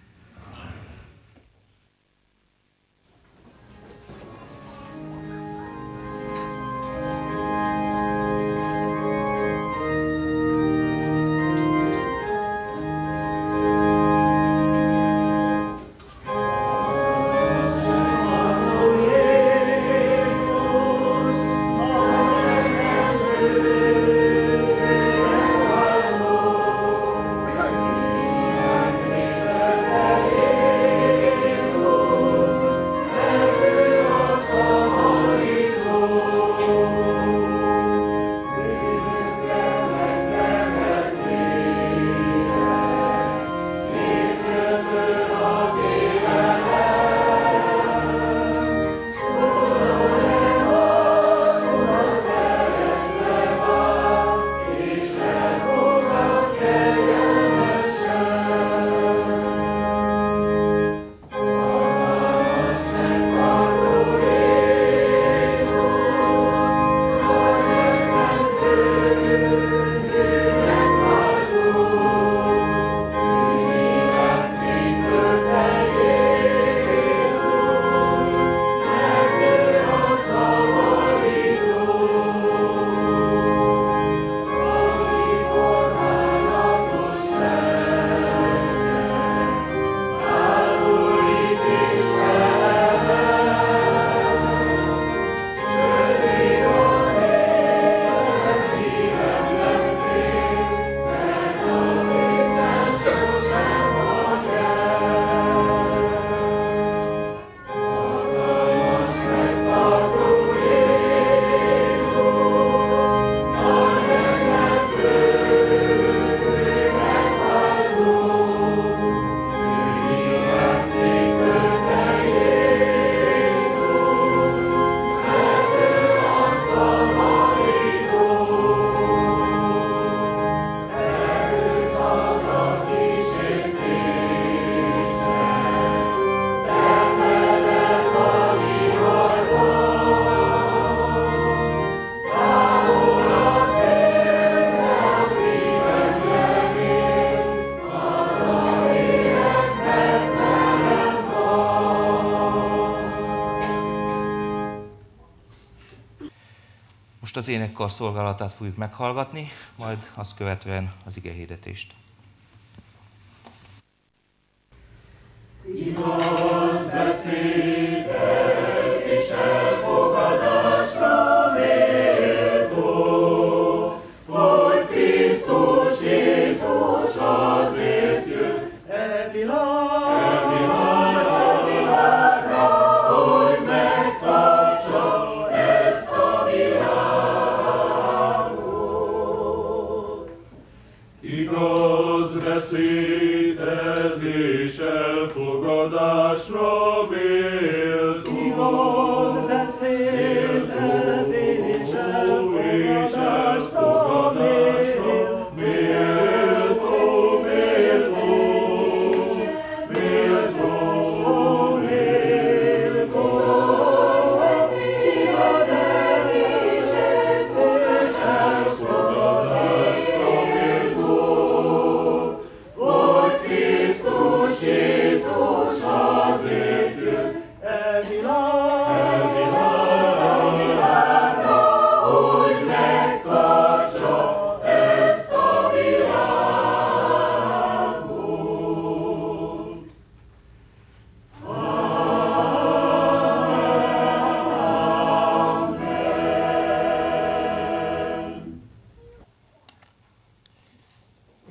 Most az énekkar szolgálatát fogjuk meghallgatni, majd azt követően az igehirdetést. Igaz beszédhez és elfogadásra méltó, hogy Krisztus Jézus azért jött e világra, e világra, hogy megtartsa ezt a világot. Igaz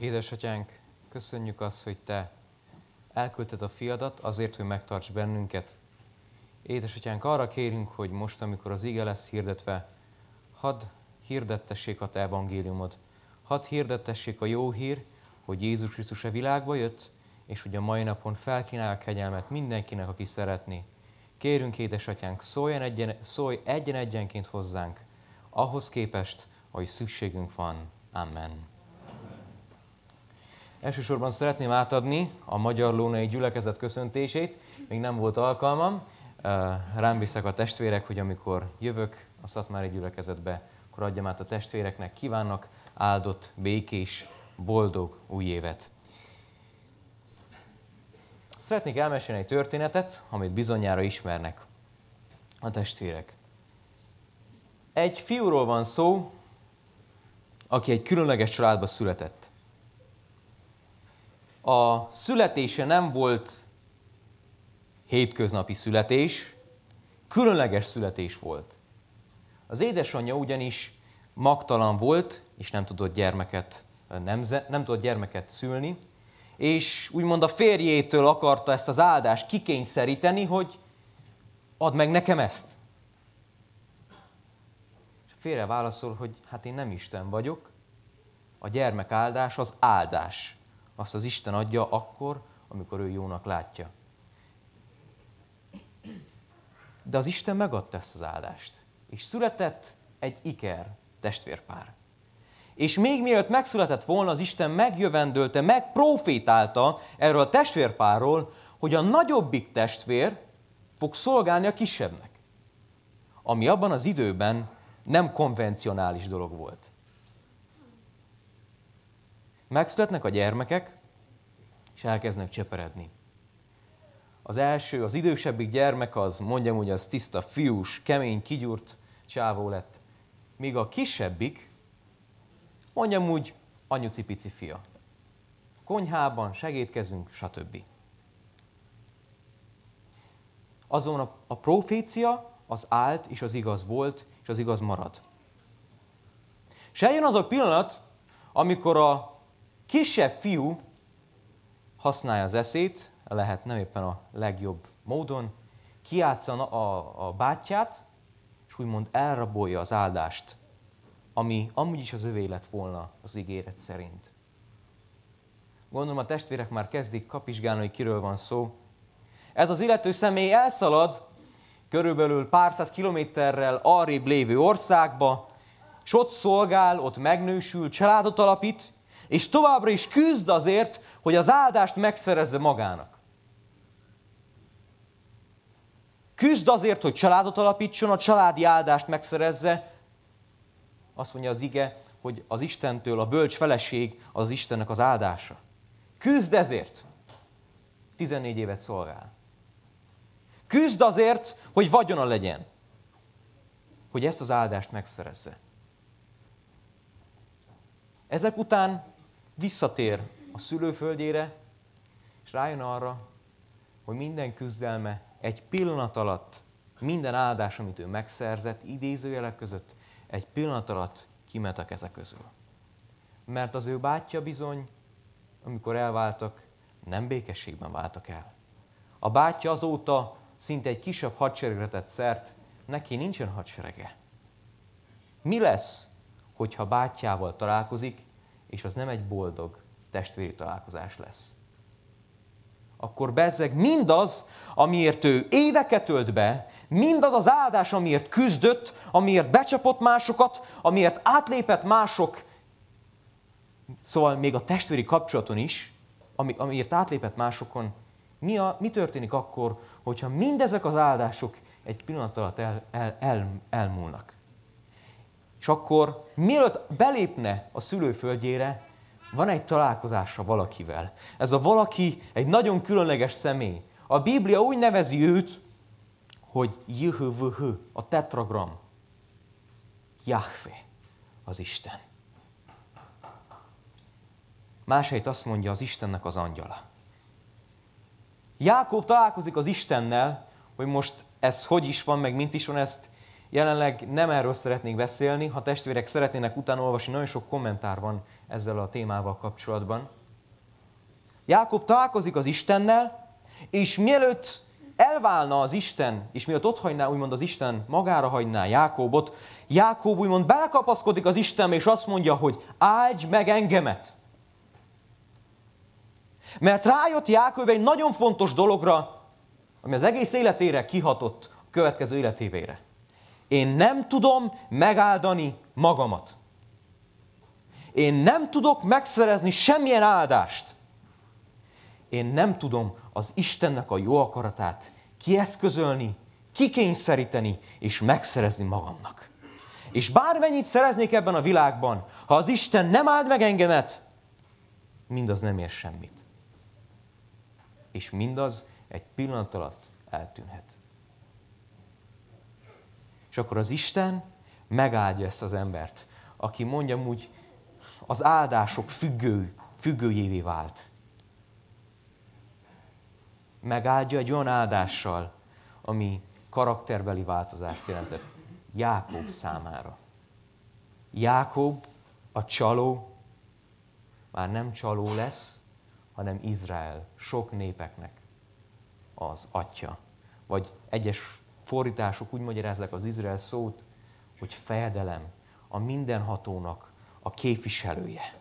Édesatyánk, köszönjük azt, hogy Te elküldted a fiadat azért, hogy megtarts bennünket. Édesatyánk, arra kérünk, hogy most, amikor az ige lesz hirdetve, hadd hirdettessék a Te evangéliumod. Hadd hirdettessék a jó hír, hogy Jézus Krisztus a világba jött, és hogy a mai napon felkínál kegyelmet mindenkinek, aki szeretné. Kérünk, édesatyánk, szóljon egyen, szólj egyen-egyenként hozzánk, ahhoz képest, ahogy szükségünk van. Amen. Elsősorban szeretném átadni a Magyar Lónai Gyülekezet köszöntését. Még nem volt alkalmam. Rám viszek a testvérek, hogy amikor jövök a Szatmári Gyülekezetbe, akkor adjam át a testvéreknek. Kívánnak áldott, békés, boldog új évet. Szeretnék elmesélni egy történetet, amit bizonyára ismernek a testvérek. Egy fiúról van szó, aki egy különleges családba született. A születése nem volt hétköznapi születés, különleges születés volt. Az édesanyja ugyanis magtalan volt, és nem tudott gyermeket, nemze, nem tudott gyermeket szülni, és úgymond a férjétől akarta ezt az áldást kikényszeríteni, hogy add meg nekem ezt. És a férje válaszol, hogy hát én nem Isten vagyok, a gyermek áldás az áldás. Azt az Isten adja akkor, amikor ő jónak látja. De az Isten megadta ezt az áldást. És született egy iker testvérpár. És még mielőtt megszületett volna, az Isten megjövendölte, megprofétálta erről a testvérpárról, hogy a nagyobbik testvér fog szolgálni a kisebbnek. Ami abban az időben nem konvencionális dolog volt. Megszületnek a gyermekek, és elkezdenek cseperedni. Az első, az idősebbik gyermek az, mondjam úgy, az tiszta fiús, kemény, kigyúrt csávó lett. Míg a kisebbik, mondjam úgy, anyucipici fia. Konyhában segédkezünk, stb. Azon a, a profécia az állt, és az igaz volt, és az igaz marad. És eljön az a pillanat, amikor a kisebb fiú használja az eszét, lehet nem éppen a legjobb módon, kijátsza a, a bátyját, és úgymond elrabolja az áldást, ami amúgy is az övé lett volna az ígéret szerint. Gondolom a testvérek már kezdik kapizsgálni, hogy kiről van szó. Ez az illető személy elszalad körülbelül pár száz kilométerrel arrébb lévő országba, és ott szolgál, ott megnősül, családot alapít, és továbbra is küzd azért, hogy az áldást megszerezze magának. Küzd azért, hogy családot alapítson, a családi áldást megszerezze. Azt mondja az ige, hogy az Istentől a bölcs feleség az Istennek az áldása. Küzd ezért. tizennégy évet szolgál. Küzd azért, hogy vagyona legyen. Hogy ezt az áldást megszerezze. Ezek után visszatér a szülőföldjére, és rájön arra, hogy minden küzdelme egy pillanat alatt, minden áldás, amit ő megszerzett, idézőjelek között, egy pillanat alatt kimet a keze közül. Mert az ő bátyja bizony, amikor elváltak, nem békességben váltak el. A bátyja azóta szinte egy kisebb hadseregre tett szert, neki nincsen hadserege. Mi lesz, hogyha bátyjával találkozik, és az nem egy boldog testvéri találkozás lesz? Akkor bezzeg mindaz, amiért ő éveket ölt be, mindaz az áldás, amiért küzdött, amiért becsapott másokat, amiért átlépett mások, szóval még a testvéri kapcsolaton is, ami, amiért átlépett másokon, mi, a, mi történik akkor, hogyha mindezek az áldások egy pillanat alatt el, el, el, elmúlnak? És akkor mielőtt belépne a szülőföldjére, van egy találkozása valakivel. Ez a valaki egy nagyon különleges személy. A Biblia úgy nevezi őt, hogy Jehövöhö, a tetragram. Jahve, az Isten. Máshelyt azt mondja, az Istennek az angyala. Jákob találkozik az Istennel, hogy most ez hogy is van, meg mint is van, ezt Jelenleg nem erről szeretnék beszélni, ha testvérek szeretnének utána olvasni, nagyon sok kommentár van ezzel a témával kapcsolatban. Jákob találkozik az Istennel, és mielőtt elválna az Isten, és mielőtt ott hagyná, úgymond az Isten magára hagyná Jákobot, Jákob úgymond belekapaszkodik az Istenbe, és azt mondja, hogy áldj meg engemet. Mert rájött Jákob egy nagyon fontos dologra, ami az egész életére kihatott a következő életévére. Én nem tudom megáldani magamat. Én nem tudok megszerezni semmilyen áldást. Én nem tudom az Istennek a jó akaratát kieszközölni, kikényszeríteni és megszerezni magamnak. És bármennyit szereznék ebben a világban, ha az Isten nem áld meg engemet, mindaz nem ér semmit. És mindaz egy pillanat alatt eltűnhet. És akkor az Isten megáldja ezt az embert, aki mondjam úgy, az áldások függő, függőjévé vált. Megáldja egy olyan áldással, ami karakterbeli változást jelentett Jákob számára. Jákob, a csaló, már nem csaló lesz, hanem Izrael, sok népeknek az atya. Vagy egyes fordítások úgy magyarázzák az Izrael szót, hogy fejedelem, a mindenhatónak a képviselője.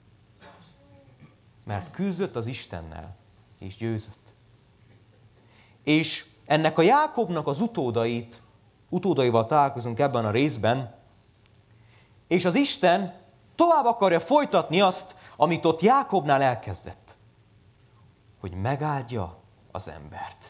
Mert küzdött az Istennel, és győzött. És ennek a Jákobnak az utódait, utódaival találkozunk ebben a részben, és az Isten tovább akarja folytatni azt, amit ott Jákobnál elkezdett. Hogy megáldja az embert.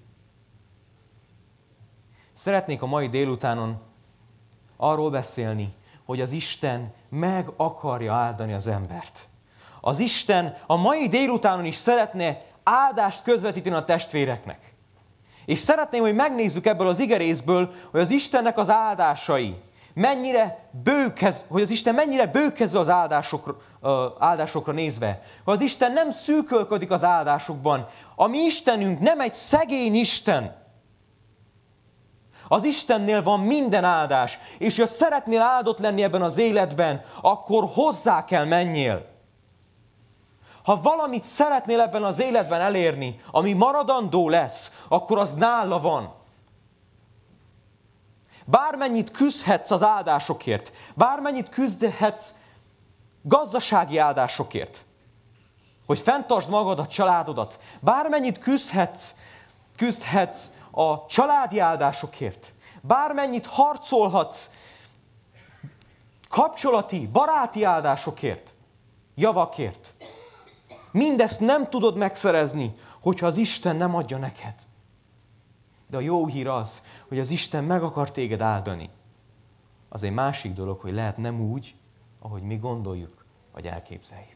Szeretnék a mai délutánon arról beszélni, hogy az Isten meg akarja áldani az embert. Az Isten a mai délutánon is szeretne áldást közvetíteni a testvéreknek. És szeretném, hogy megnézzük ebből az igerészből, hogy az Istennek az áldásai mennyire bőkez, hogy az Isten mennyire bőkező az áldásokra, áldásokra nézve. Hogy az Isten nem szűkölködik az áldásokban. A mi Istenünk nem egy szegény Isten. Az Istennél van minden áldás, és ha szeretnél áldott lenni ebben az életben, akkor hozzá kell menjél. Ha valamit szeretnél ebben az életben elérni, ami maradandó lesz, akkor az nála van. Bármennyit küzdhetsz az áldásokért, bármennyit küzdhetsz gazdasági áldásokért, hogy fenntartsd magad a családodat, bármennyit küzdhetsz, küzdhetsz a családi áldásokért, bármennyit harcolhatsz kapcsolati, baráti áldásokért, javakért. Mindezt nem tudod megszerezni, hogyha az Isten nem adja neked. De a jó hír az, hogy az Isten meg akar téged áldani. Az egy másik dolog, hogy lehet nem úgy, ahogy mi gondoljuk, vagy elképzeljük.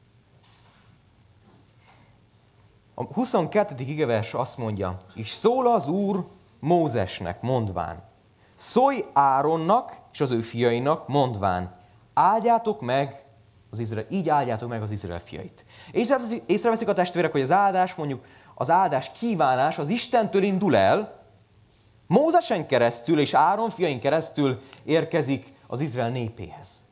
A huszonkettedik igevers azt mondja, és szól az Úr Mózesnek, mondván, szólj Áronnak és az ő fiainak, mondván, áldjátok meg az Izrael, így áldjátok meg az Izrael fiait. Észreveszik a testvérek, hogy az áldás, mondjuk az áldás kívánás az Istentől indul el, Mózesen keresztül és Áron fiain keresztül érkezik az Izrael népéhez.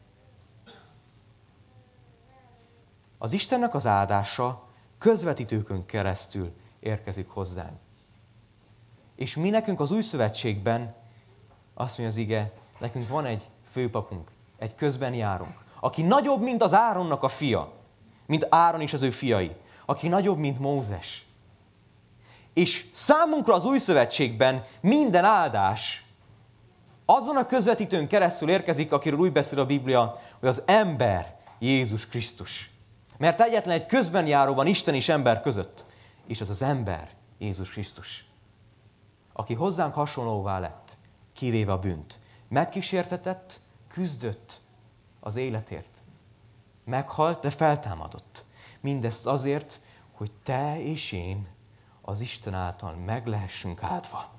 Az Istennek az áldása közvetítőkön keresztül érkezik hozzánk. És mi nekünk az új szövetségben, azt mondja az ige, nekünk van egy főpapunk, egy közben járunk, aki nagyobb, mint az Áronnak a fia, mint Áron és az ő fiai, aki nagyobb, mint Mózes. És számunkra az új szövetségben minden áldás azon a közvetítőn keresztül érkezik, akiről úgy beszél a Biblia, hogy az ember Jézus Krisztus. Mert egyetlen egy közben járó van Isten és ember között, és az az ember Jézus Krisztus, aki hozzánk hasonlóvá lett, kivéve a bűnt. Megkísértetett, küzdött az életért. Meghalt, de feltámadott. Mindezt azért, hogy te és én az Isten által meg lehessünk áldva.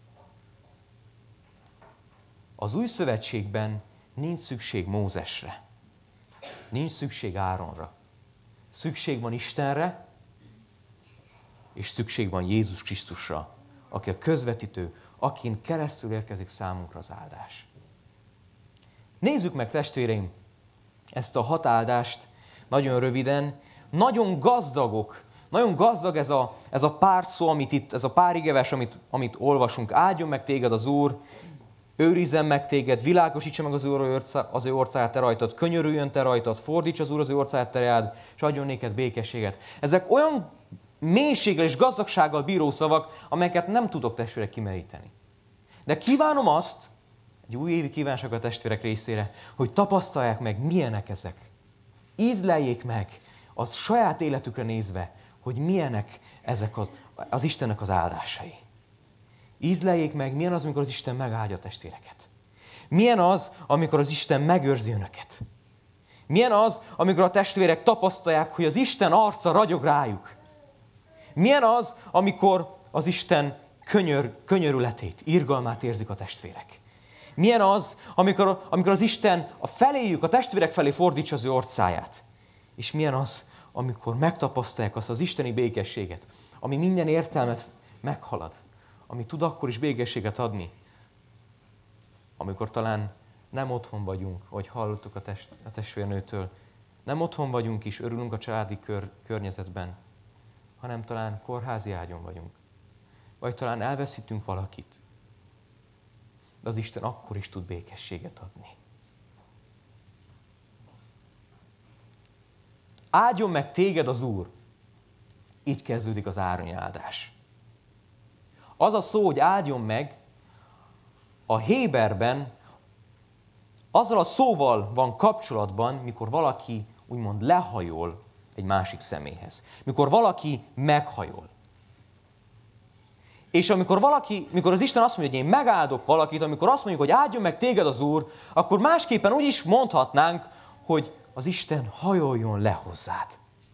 Az új szövetségben nincs szükség Mózesre. Nincs szükség Áronra. Szükség van Istenre, és szükség van Jézus Krisztusra, aki a közvetítő, akin keresztül érkezik számunkra az áldás. Nézzük meg, testvéreim, ezt a hat áldást nagyon röviden. Nagyon gazdagok, nagyon gazdag ez a, ez a pár szó, amit itt, ez a pár igevers, amit, amit olvasunk. Áldjon meg téged az Úr, őrizzen meg téged, világosítsa meg az Úr az ő országát te rajtad, könyörüljön te rajtad, fordíts az Úr az ő országát te reád, és adjon néked békességet. Ezek olyan mélységgel és gazdagsággal bíró szavak, amelyeket nem tudok, testvérek, kimeríteni. De kívánom azt, egy újévi kívánság a testvérek részére, hogy tapasztalják meg, milyenek ezek. Ízleljék meg a saját életükre nézve, hogy milyenek ezek az, az Istennek az áldásai. Ízleljék meg, milyen az, amikor az Isten megáldja a testvéreket. Milyen az, amikor az Isten megőrzi önöket. Milyen az, amikor a testvérek tapasztalják, hogy az Isten arca ragyog rájuk. Milyen az, amikor az Isten könyör, könyörületét, irgalmát érzik a testvérek. Milyen az, amikor, amikor az Isten a feléjük, a testvérek felé fordítsa az ő orcáját. És milyen az, amikor megtapasztalják azt az isteni békességet, ami minden értelmet meghalad, ami tud akkor is békességet adni, amikor talán nem otthon vagyunk, ahogy hallottuk a, test, a testvérnőtől, nem otthon vagyunk is, örülünk a családi kör, környezetben, hanem talán kórházi ágyon vagyunk, vagy talán elveszítünk valakit. De az Isten akkor is tud békességet adni. Áldjon meg téged az Úr. Így kezdődik az ároni áldás. Az a szó, hogy áldjon meg, a héberben azzal a szóval van kapcsolatban, mikor valaki úgymond lehajol egy másik személyhez. Mikor valaki meghajol. És amikor valaki, mikor az Isten azt mondja, hogy én megáldok valakit, amikor azt mondjuk, hogy áldjon meg téged az Úr, akkor másképpen úgy is mondhatnánk, hogy az Isten hajoljon le hozzád.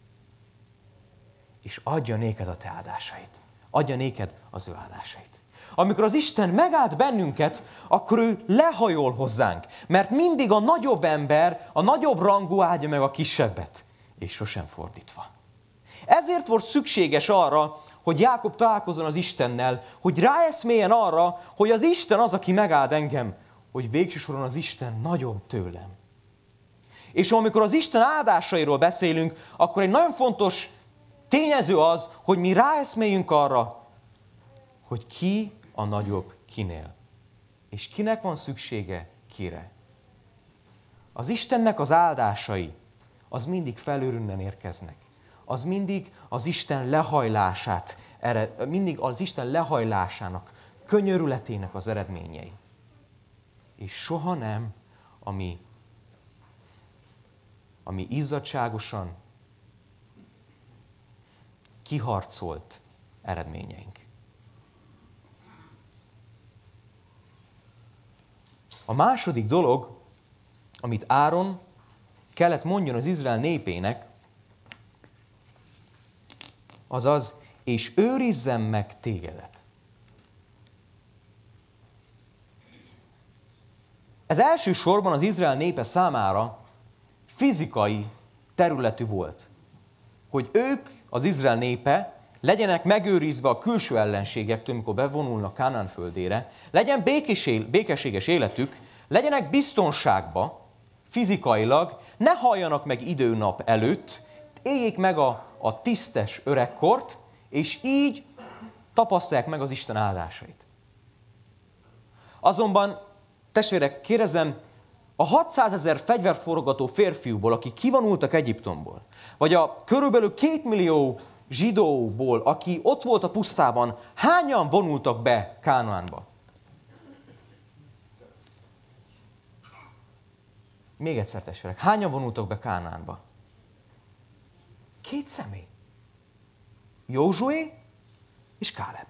És adja néked a te áldásait. Adja néked az ő áldásait. Amikor az Isten megáld bennünket, akkor ő lehajol hozzánk. Mert mindig a nagyobb ember, a nagyobb rangú áldja meg a kisebbet. És sosem fordítva. Ezért volt szükséges arra, hogy Jákob találkozzon az Istennel, hogy ráeszméljen arra, hogy az Isten az, aki megáld engem, hogy végső soron az Isten nagyobb tőlem. És amikor az Isten áldásairól beszélünk, akkor egy nagyon fontos tényező az, hogy mi ráeszméljünk arra, hogy ki a nagyobb kinél. És kinek van szüksége kire. Az Istennek az áldásai, az mindig felülről érkeznek. Az mindig az Isten lehajlását, mindig az Isten lehajlásának, könyörületének az eredményei. És soha nem, ami, ami izzadságosan kiharcolt eredményeink. A második dolog, amit Áron kellett mondjon az Izrael népének, az az, és őrizzem meg tégedet. Ez elsősorban az Izrael népe számára fizikai területű volt. Hogy ők, az Izrael népe, legyenek megőrizve a külső ellenségektől, amikor bevonulnak Kánaán földére, legyen békés, békességes életük, legyenek biztonságba, fizikailag, ne halljanak meg idő-nap előtt, éljék meg a, a tisztes öregkort, és így tapasztalják meg az Isten áldásait. Azonban, testvérek, kérdezem, a hatszázezer fegyverforgató férfiúból, akik kivonultak Egyiptomból, vagy a körülbelül két millió zsidóból, aki ott volt a pusztában, hányan vonultak be Kánaánba? Még egyszer, testvérek, hányan vonultak be Kánaánba? Két személy. Józsué és Káleb.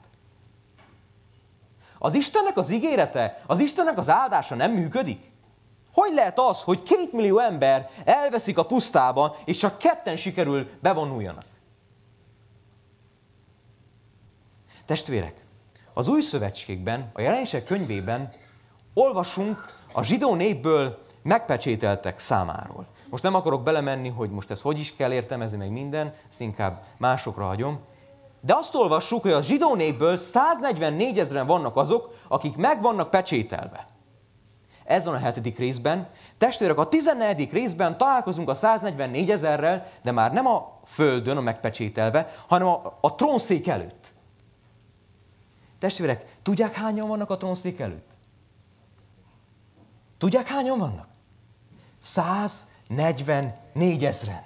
Az Istennek az ígérete, az Istennek az áldása nem működik? Hogy lehet az, hogy két millió ember elveszik a pusztába, és csak ketten sikerül bevonuljanak? Testvérek, az Új Szövetségben, a Jelenések könyvében olvasunk a zsidó népből megpecsételtek számáról. Most nem akarok belemenni, hogy most ezt hogy is kell értelmezni meg minden, ezt inkább másokra hagyom. De azt olvassuk, hogy a zsidó népből száznegyvennégy ezren vannak azok, akik meg vannak pecsételve. Ez van a hetedik részben. Testvérek, a tizennegyedik részben találkozunk a száznegyvennégy ezerrel, de már nem a földön a megpecsételve, hanem a, a trónszék előtt. Testvérek, tudják hányan vannak a trónszék előtt? Tudják hányan vannak? száznegyvennégy ezren.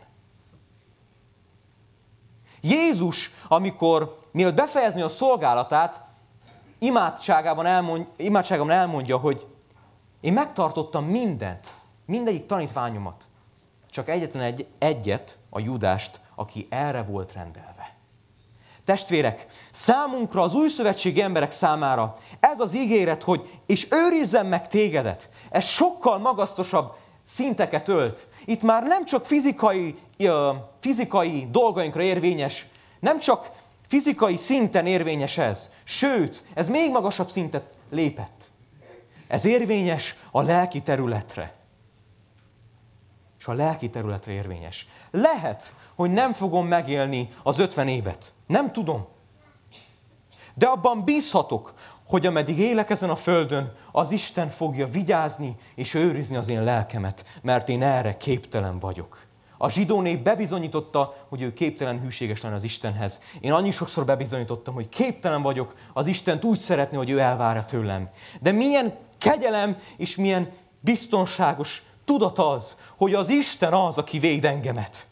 Jézus, amikor mielőtt befejezni a szolgálatát, imádságában, elmond, imádságában elmondja, hogy én megtartottam mindent, mindegyik tanítványomat, csak egyetlen egy, egyet, a Judást, aki erre volt rendelve. Testvérek, számunkra, az új szövetségi emberek számára ez az ígéret, hogy és őrizzem meg tégedet, ez sokkal magasztosabb szinteket ölt. Itt már nem csak fizikai, fizikai dolgainkra érvényes, nem csak fizikai szinten érvényes ez, sőt, ez még magasabb szintet lépett. Ez érvényes a lelki területre. És a lelki területre érvényes. Lehet, hogy nem fogom megélni az ötven évet. Nem tudom. De abban bízhatok, hogy ameddig élek ezen a földön, az Isten fogja vigyázni és őrizni az én lelkemet, mert én erre képtelen vagyok. A zsidó nép bebizonyította, hogy ő képtelen hűséges lenne az Istenhez. Én annyi sokszor bebizonyítottam, hogy képtelen vagyok az Istent úgy szeretni, hogy ő elvárja tőlem. De milyen kegyelem és milyen biztonságos tudat az, hogy az Isten az, aki véd engemet.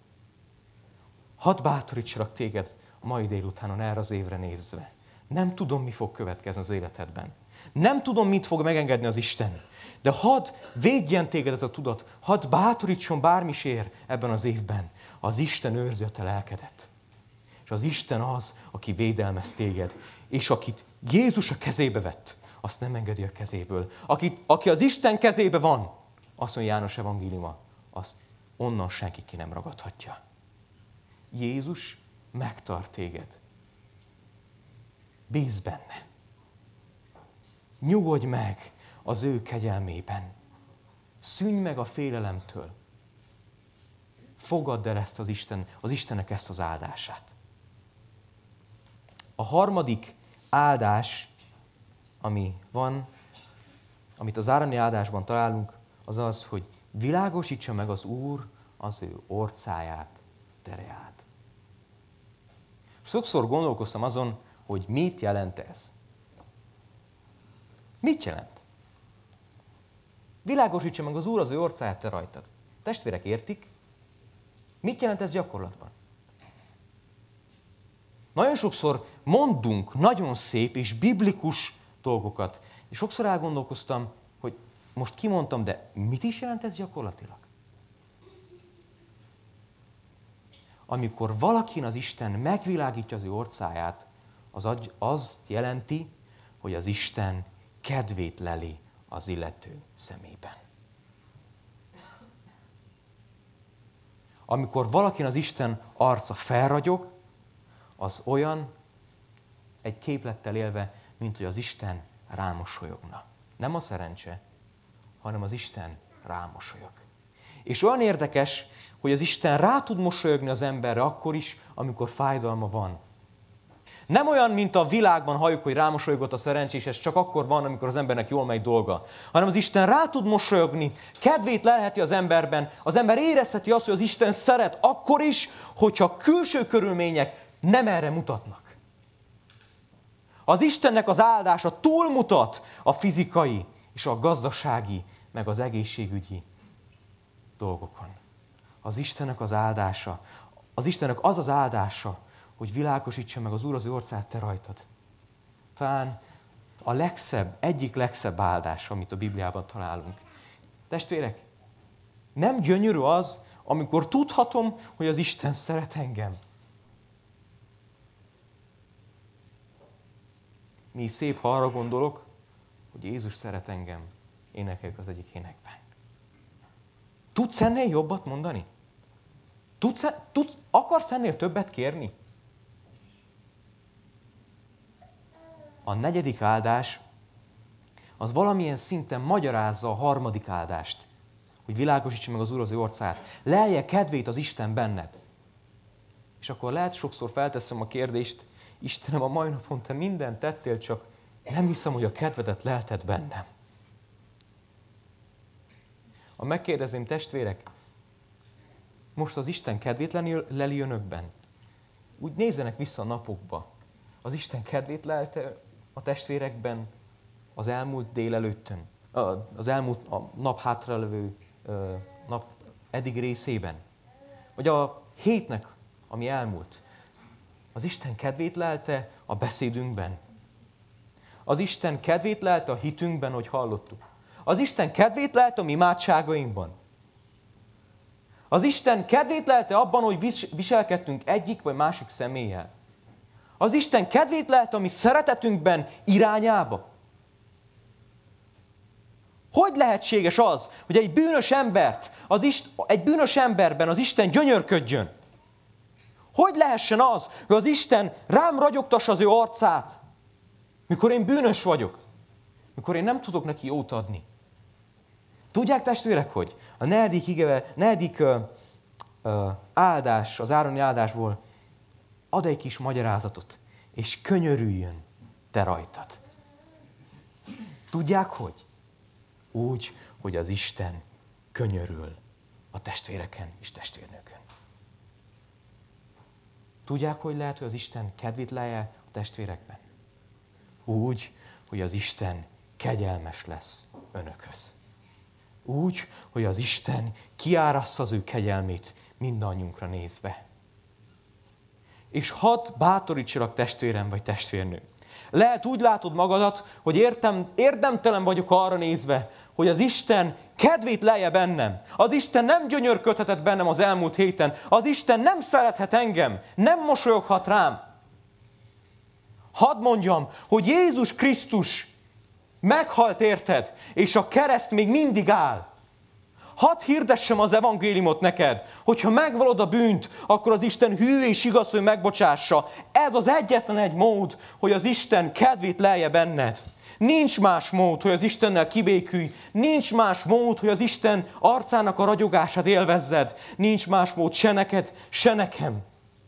Hadd bátorítsalak téged a mai délutánon erre az évre nézve. Nem tudom, mi fog következni az életedben. Nem tudom, mit fog megengedni az Isten. De hadd védjen téged ez a tudat, hadd bátorítson bármi sér ebben az évben. Az Isten őrzi a te lelkedet. És az Isten az, aki védelmez téged. És akit Jézus a kezébe vett, azt nem engedi a kezéből. Aki, aki az Isten kezébe van, azt mondja János evangéliuma, azt onnan senki ki nem ragadhatja. Jézus megtart téged. Bízz benne. Nyugodj meg az ő kegyelmében. Szűnj meg a félelemtől. Fogadd el ezt az Isten, az Istennek ezt az áldását. A harmadik áldás, ami van, amit az árani áldásban találunk, az az, hogy világosítsa meg az Úr az ő orcáját, tereát. Sokszor gondolkoztam azon, hogy mit jelent ez. Mit jelent? Világosítsa meg az Úr az ő orcáját, te rajtad. Testvérek értik? Mit jelent ez gyakorlatban? Nagyon sokszor mondunk nagyon szép és biblikus dolgokat. És sokszor elgondolkoztam, hogy most kimondtam, de mit is jelent ez gyakorlatilag? Amikor valakin az Isten megvilágítja az ő orcáját, az azt jelenti, hogy az Isten kedvét leli az illető szemében. Amikor valakin az Isten arca felragyog, az olyan, egy képlettel élve, mint hogy az Isten rámosolyogna. Nem a szerencse, hanem az Isten rámosolyog. És olyan érdekes, hogy az Isten rá tud mosolyogni az emberre akkor is, amikor fájdalma van. Nem olyan, mint a világban halljuk, hogy rámosolygott a szerencsés, ez csak akkor van, amikor az embernek jól megy dolga. Hanem az Isten rá tud mosolyogni, kedvét lelheti az emberben, az ember érezheti azt, hogy az Isten szeret akkor is, hogyha külső körülmények nem erre mutatnak. Az Istennek az áldása túlmutat a fizikai és a gazdasági, meg az egészségügyi dolgokon. Az Istennek az áldása, az Istennek az az áldása, hogy világosítsa meg az Úr az ő orcáját, te rajtad. Talán a legszebb, egyik legszebb áldás, amit a Bibliában találunk. Testvérek, nem gyönyörű az, amikor tudhatom, hogy az Isten szeret engem. Mi szép, ha arra gondolok, hogy Jézus szeret engem. Énekeljük az egyik énekben. Tudsz ennél jobbat mondani? Tudsz, tudsz, akarsz ennél többet kérni? A negyedik áldás az valamilyen szinten magyarázza a harmadik áldást, hogy világosítsa meg az Úr az ő orcáját. Lelje kedvét az Isten benned. És akkor lehet sokszor felteszem a kérdést, Istenem, a mai napon te mindent tettél, csak nem hiszem, hogy a kedvedet lelted bennem. Ha megkérdezném, testvérek, most az Isten kedvét leli önökben? Úgy nézzenek vissza a napokba. Az Isten kedvét lelte a testvérekben az elmúlt délelőttön, az elmúlt a nap hátralevő nap eddig részében? Vagy a hétnek, ami elmúlt? Az Isten kedvét lelte a beszédünkben? Az Isten kedvét lelte a hitünkben, hogy hallottuk? Az Isten kedvét lelte a mi imádságainkban? Az Isten kedvét lelte abban, hogy viselkedtünk egyik vagy másik személlyel? Az Isten kedvét lelte a mi szeretetünkben irányába? Hogy lehetséges az, hogy egy bűnös embert, az Ist- egy bűnös emberben az Isten gyönyörködjön? Hogy lehessen az, hogy az Isten rám ragyogtassa az ő arcát, mikor én bűnös vagyok, mikor én nem tudok neki jót adni? Tudják, testvérek, hogy a negyedik, higeve, negyedik uh, uh, áldás, az Ároni áldásból ad egy kis magyarázatot, és könyörüljön te rajtad. Tudják, hogy? Úgy, hogy az Isten könyörül a testvéreken és testvérnőkön. Tudják, hogy lehet, hogy az Isten kedvét lelje a testvérekben? Úgy, hogy az Isten kegyelmes lesz önökhöz. Úgy, hogy az Isten kiárassza az ő kegyelmét mindannyiunkra nézve. És hadd bátorítsalak, testvérem vagy testvérnő. Lehet úgy látod magadat, hogy értem, érdemtelen vagyok arra nézve, hogy az Isten kedvét lelje bennem. Az Isten nem gyönyörködhetett bennem az elmúlt héten. Az Isten nem szerethet engem, nem mosolyoghat rám. Hadd mondjam, hogy Jézus Krisztus meghalt érted, és a kereszt még mindig áll. Hadd hirdessem az evangéliumot neked, hogyha megvalod a bűnt, akkor az Isten hű és igaz, hogy megbocsássa. Ez az egyetlen egy mód, hogy az Isten kedvét lelje benned. Nincs más mód, hogy az Istennel kibékülj. Nincs más mód, hogy az Isten arcának a ragyogását élvezzed. Nincs más mód se neked, se nekem.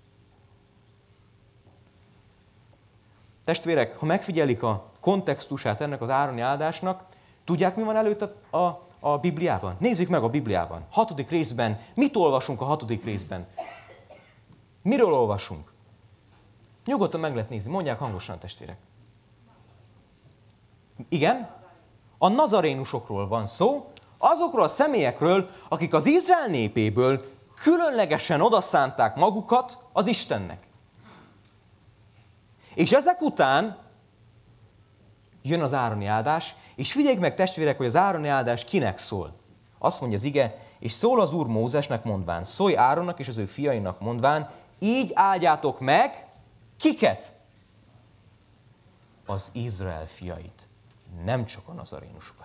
Testvérek, ha megfigyelik a kontextusát ennek az Ároni áldásnak, tudják, mi van előtt a, a, a Bibliában? Nézzük meg a Bibliában. Hatodik részben. Mit olvasunk a hatodik részben? Miről olvasunk? Nyugodtan meg lehet nézni. Mondják hangosan, testvérek. Igen? A nazarénusokról van szó, azokról a személyekről, akik az Izrael népéből különlegesen odaszánták magukat az Istennek. És ezek után jön az Ároni áldás, és figyeljük meg, testvérek, hogy az Ároni áldás kinek szól. Azt mondja az ige, és szól az Úr Mózesnek mondván, szólj Áronnak és az ő fiainak mondván, így áldjátok meg kiket? Az Izrael fiait, nem csak a nazarénusokat.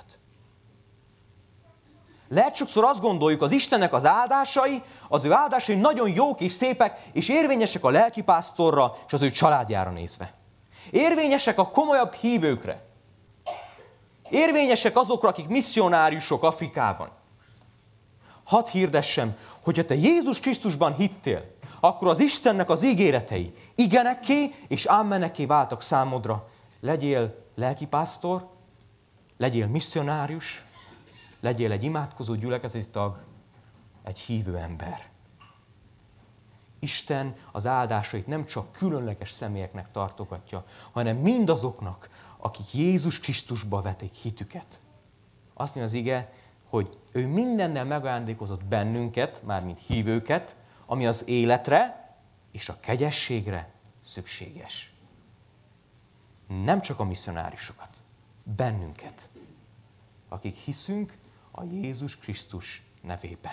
Lehet sokszor azt gondoljuk, az Istennek az áldásai, az ő áldásai nagyon jók és szépek, és érvényesek a lelkipásztorra és az ő családjára nézve. Érvényesek a komolyabb hívőkre. Érvényesek azokra, akik misszionáriusok Afrikában. Hadd hirdessem, hogyha te Jézus Krisztusban hittél, akkor az Istennek az ígéretei igenekké és ámmenekké váltak számodra. Legyél lelkipásztor, legyél misszionárius, legyél egy imádkozó gyülekezeti tag, egy hívő ember. Isten az áldásait nem csak különleges személyeknek tartogatja, hanem mindazoknak, akik Jézus Krisztusba vetik hitüket. Azt mondja az ige, hogy ő mindennel megajándékozott bennünket, mármint hívőket, ami az életre és a kegyességre szükséges. Nem csak a misszionáriusokat, bennünket, akik hiszünk a Jézus Krisztus nevében.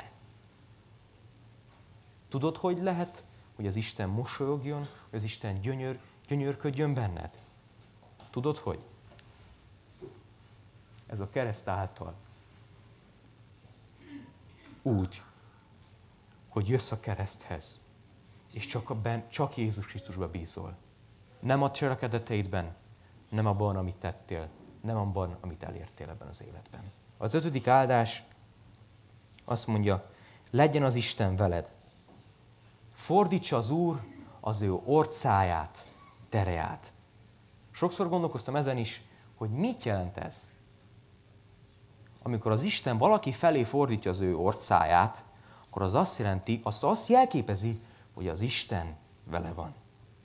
Tudod, hogy lehet, hogy az Isten mosolyogjon, hogy az Isten gyönyör, gyönyörködjön benned? Tudod, hogy? Ez a kereszt által. Úgy, hogy jössz a kereszthez, és csak, a ben, csak Jézus Krisztusba bízol. Nem a cselekedeteidben, nem abban, amit tettél, nem abban, amit elértél ebben az életben. Az ötödik áldás azt mondja, legyen az Isten veled. fordítsa az Úr az ő orcáját, tereát. Sokszor gondolkoztam ezen is, hogy mit jelent ez? Amikor az Isten valaki felé fordítja az ő orcáját, akkor az azt jelenti, azt azt jelképezi, hogy az Isten vele van.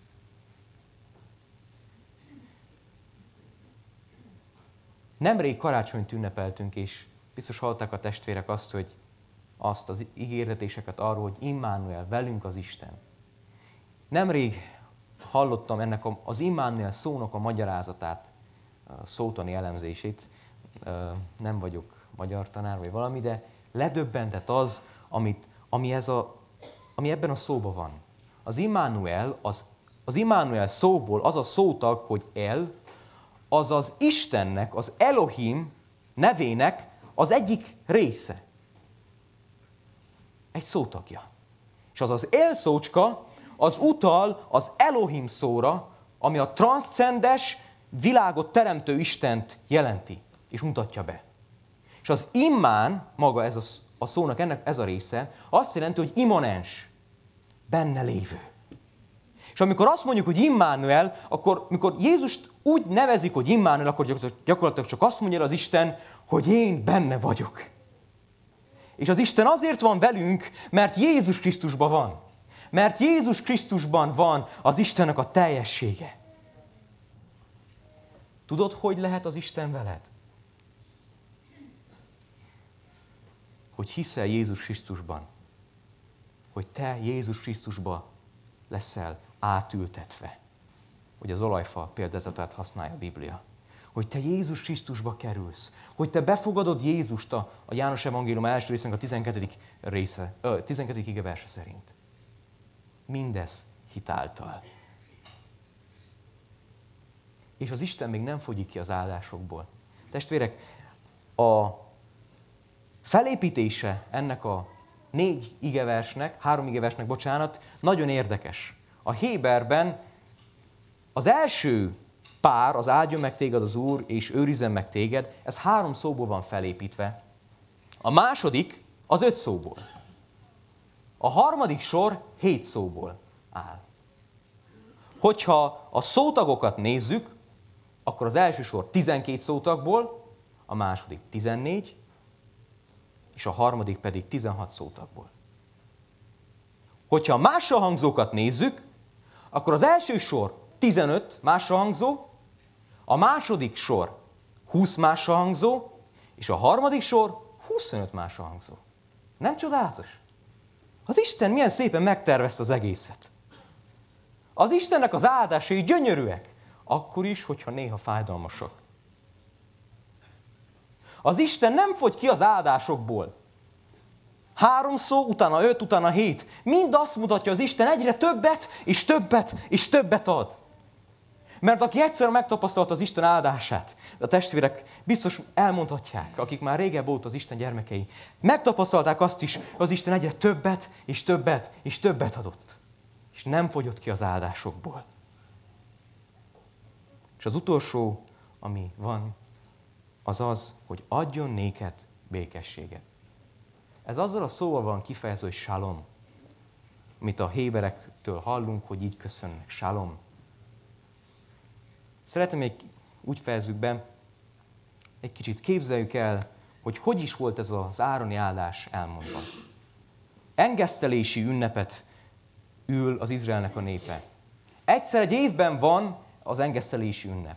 Nemrég karácsonyt ünnepeltünk, és biztos hallották a testvérek azt, hogy azt az ígéretéseket arról, hogy Immanuel, velünk az Isten. Nemrég hallottam ennek az Immanuel szónak a magyarázatát, a szótani elemzését. Nem vagyok magyar tanár vagy valami, de ledöbbentett az, amit, ami, ez a, ami ebben a szóban van. Az Immanuel, az, az Immanuel szóból az a szótag, hogy El, az az Istennek, az Elohim nevének az egyik része. Egy szótagja. És az az El szócska, az utal az Elohim szóra, ami a transzcendes, világot teremtő Istent jelenti, és mutatja be. És az immán, maga ez a, a szónak ennek ez a része, azt jelenti, hogy immanens, benne lévő. És amikor azt mondjuk, hogy Immanuel, akkor mikor Jézust úgy nevezik, hogy Immanuel, akkor gyakorlatilag csak azt mondja az Isten, hogy én benne vagyok. És az Isten azért van velünk, mert Jézus Krisztusban van. Mert Jézus Krisztusban van az Istennek a teljessége. Tudod, hogy lehet az Isten veled? Hogy hiszel Jézus Krisztusban. Hogy te Jézus Krisztusban leszel átültetve. Hogy az olajfa példázatát használja a Biblia. Hogy te Jézus Krisztusba kerülsz. Hogy te befogadod Jézust a, a János Evangélium első részének a tizenkettedik része, ö, tizenkettedik igeverse szerint. Mindez hitáltal. És az Isten még nem fogyik ki az áldásokból. Testvérek, a felépítése ennek a négy igeversnek, három igeversnek, bocsánat, nagyon érdekes. A Héberben az első pár, az áldjon meg téged az Úr, és őrizzen meg téged, ez három szóból van felépítve. A második az öt szóból. A harmadik sor hét szóból áll. Hogyha a szótagokat nézzük, akkor az első sor tizenkét szótagból, a második tizennégy, és a harmadik pedig tizenhat szótagból. Hogyha a másra hangzókat nézzük, akkor az első sor tizenöt másra hangzó, a második sor húsz másra hangzó, és a harmadik sor huszonöt másra hangzó. Nem csodálatos? Az Isten milyen szépen megtervezte az egészet. Az Istennek az áldásai gyönyörűek, akkor is, hogyha néha fájdalmasak. Az Isten nem fogy ki az áldásokból. Három szó, utána öt, utána hét. Mind azt mutatja, az Isten egyre többet, és többet, és többet ad. Mert aki egyszer megtapasztalta az Isten áldását, a testvérek biztos elmondhatják, akik már régebb óta az Isten gyermekei, megtapasztalták azt is, az Isten egyre többet, és többet, és többet adott. És nem fogyott ki az áldásokból. És az utolsó, ami van, az az, hogy adjon néked békességet. Ez azzal a szóval van kifejező, hogy shalom. Amit a héberektől hallunk, hogy így köszönnek, shalom. Szeretném még úgy fejezzük be, egy kicsit képzeljük el, hogy hogy is volt ez az ároni áldás elmondva. Engesztelési ünnepet ül az Izraelnek a népe. Egyszer egy évben van az engesztelési ünnep.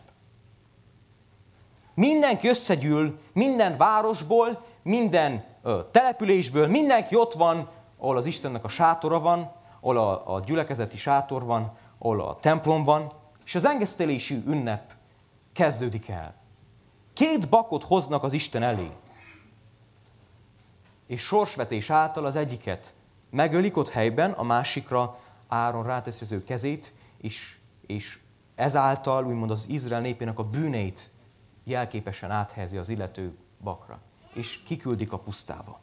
Mindenki összegyűl, minden városból, minden ö, településből, mindenki ott van, ahol az Istennek a sátora van, ahol a, a gyülekezeti sátor van, ahol a templom van, és az engesztelési ünnep kezdődik el. Két bakot hoznak az Isten elé, és sorsvetés által az egyiket megölik ott helyben, a másikra Áron ráteszi az ő kezét, és, és ezáltal úgymond az Izrael népének a bűneit jelképesen áthelyezi az illető bakra, és kiküldik a pusztába.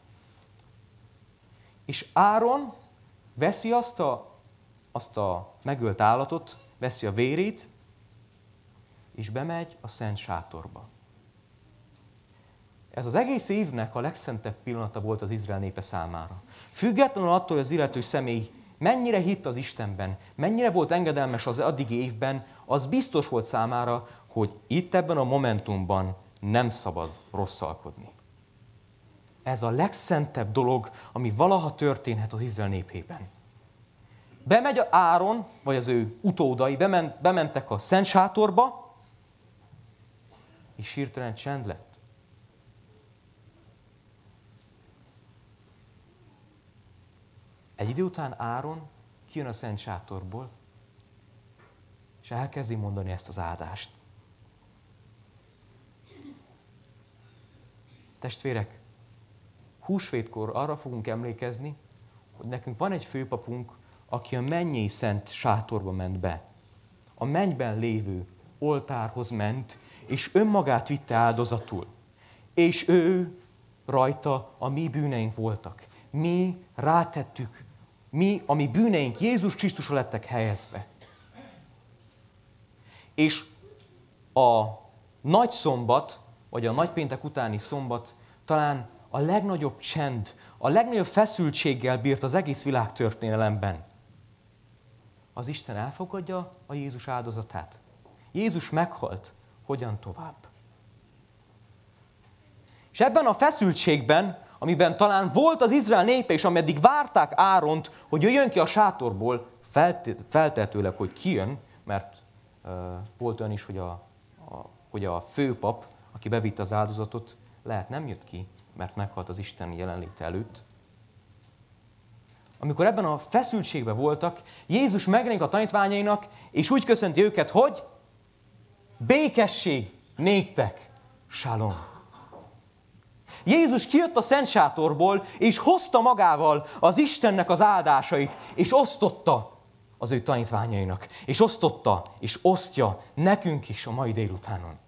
És Áron veszi azt a, azt a megölt állatot, veszi a vérét, és bemegy a szent sátorba. Ez az egész évnek a legszentebb pillanata volt az Izrael népe számára. Függetlenül attól, hogy az illető személy mennyire hitt az Istenben, mennyire volt engedelmes az addigi évben, az biztos volt számára, hogy itt ebben a momentumban nem szabad rosszalkodni. Ez a legszentebb dolog, ami valaha történhet az Izrael népében. Bemegy Áron, vagy az ő utódai, bement, bementek a szent sátorba, és hirtelen csend lett. Egy idő után Áron kijön a szent sátorból, és elkezdi mondani ezt az áldást. Testvérek, húsvétkor arra fogunk emlékezni, hogy nekünk van egy főpapunk, aki a mennyei szent sátorba ment be. A mennyben lévő oltárhoz ment, és önmagát vitte áldozatul. És ő rajta a mi bűneink voltak. Mi rátettük, mi, a mi bűneink Jézus Krisztusra lettek helyezve. És a nagy szombat, vagy a nagypéntek utáni szombat talán a legnagyobb csend, a legnagyobb feszültséggel bírt az egész világtörténelemben. Az Isten elfogadja a Jézus áldozatát. Jézus meghalt, hogyan tovább? És ebben a feszültségben, amiben talán volt az Izrael népe, és ameddig várták Áront, hogy jöjjön ki a sátorból, feltehetőleg, hogy kijön, mert uh, volt olyan is, hogy a, a, hogy a főpap, aki bevitte az áldozatot, lehet nem jött ki, mert meghalt az Isten jelenléte előtt. Amikor ebben a feszültségben voltak, Jézus megjelenik a tanítványainak, és úgy köszönti őket, hogy békesség néktek, shalom. Jézus kijött a szent sátorból, és hozta magával az Istennek az áldásait, és osztotta az ő tanítványainak, és osztotta, és osztja nekünk is a mai délutánon.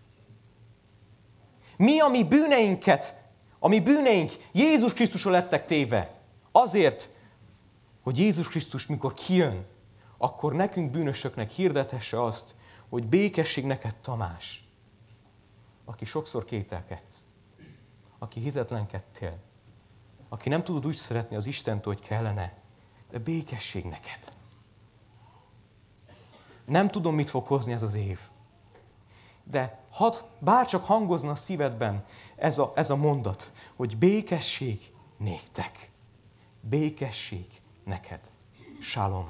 Mi a mi bűneinket, a mi bűneink Jézus Krisztusra lettek téve, azért, hogy Jézus Krisztus, mikor kijön, akkor nekünk bűnösöknek hirdethesse azt, hogy békesség neked, Tamás, aki sokszor kételkedsz, aki hitetlenkedtél, aki nem tudod úgy szeretni az Istent, hogy kellene, de békesség neked. Nem tudom, mit fog hozni ez az év, de hadd bárcsak hangozna a szívedben ez a, ez a mondat, hogy békesség néktek, békesség neked, shalom.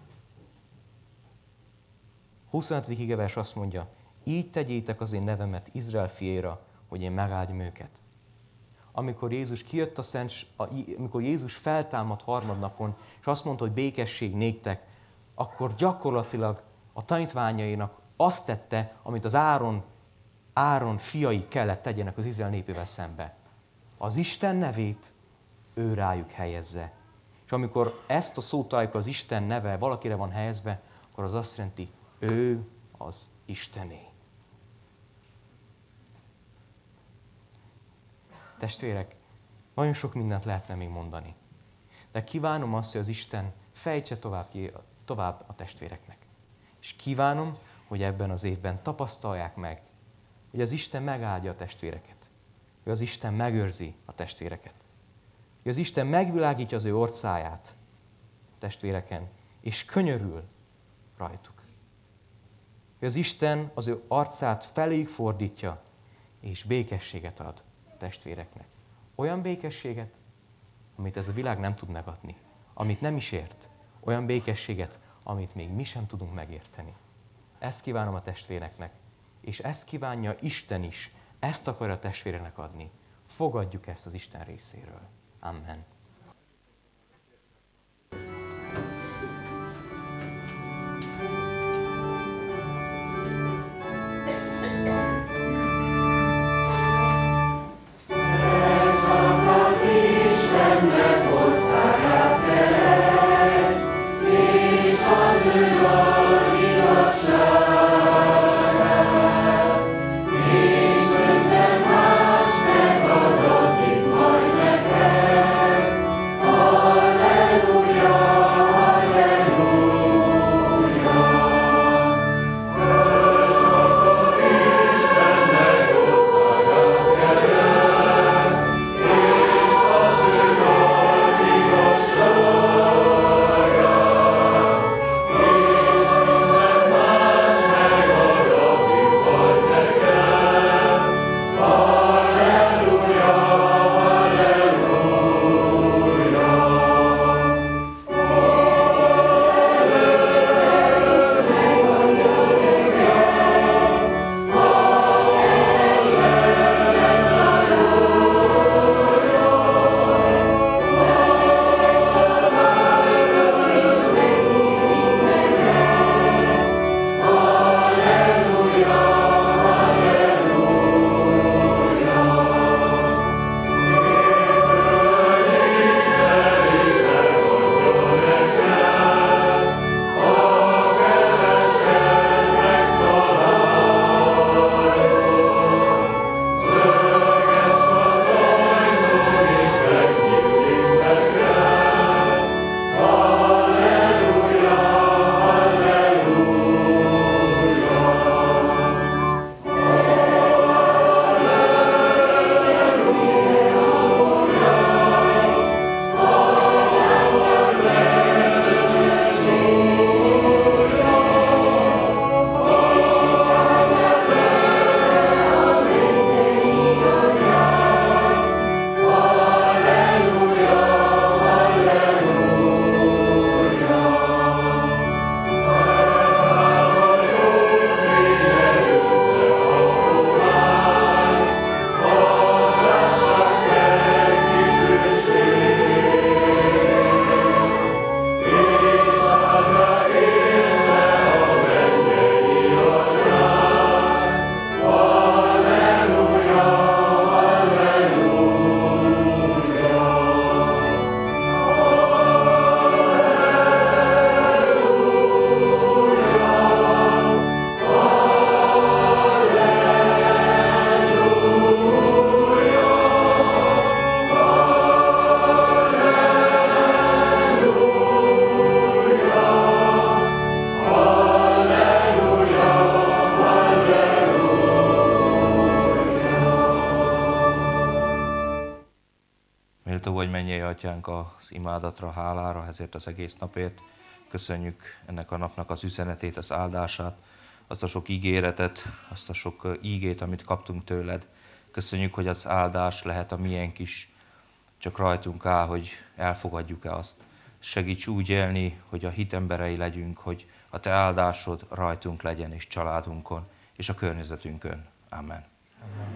huszonhetedik igevers azt mondja, így tegyétek az én nevemet Izrael fiéra, hogy én megáldjam őket. Amikor Jézus kijött a szent, amikor Jézus feltámadt harmadnapon, és azt mondta, hogy békesség néktek, akkor gyakorlatilag a tanítványainak azt tette, amit az Áron, Áron fiai kellett tegyenek az Izrael népével szembe. Az Isten nevét ő rájuk helyezze. És amikor ezt a szót halljuk, az Isten neve valakire van helyezve, akkor az azt jelenti, ő az Istené. Testvérek, nagyon sok mindent lehetne még mondani. De kívánom azt, hogy az Isten fejtse tovább, tovább a testvéreknek. És kívánom, hogy ebben az évben tapasztalják meg, hogy az Isten megáldja a testvéreket. Hogy az Isten megőrzi a testvéreket. Hogy az Isten megvilágítja az ő orcáját a testvéreken, és könyörül rajtuk. Hogy az Isten az ő arcát feléjük fordítja, és békességet ad a testvéreknek. Olyan békességet, amit ez a világ nem tud megadni, amit nem is ért. Olyan békességet, amit még mi sem tudunk megérteni. Ezt kívánom a testvéreknek, és ezt kívánja Isten is, ezt akarja a testvéreknek adni. Fogadjuk ezt az Isten részéről. Amen. Isten vagy mennyei atyánk, az imádatra, hálára, ezért az egész napért. Köszönjük ennek a napnak az üzenetét, az áldását, azt a sok ígéretet, azt a sok ígét, amit kaptunk tőled. Köszönjük, hogy az áldás lehet a miénk is, csak rajtunk áll, hogy elfogadjuk-e azt. Segíts úgy élni, hogy a hit emberei legyünk, hogy a te áldásod rajtunk legyen és családunkon és a környezetünkön. Amen. Amen.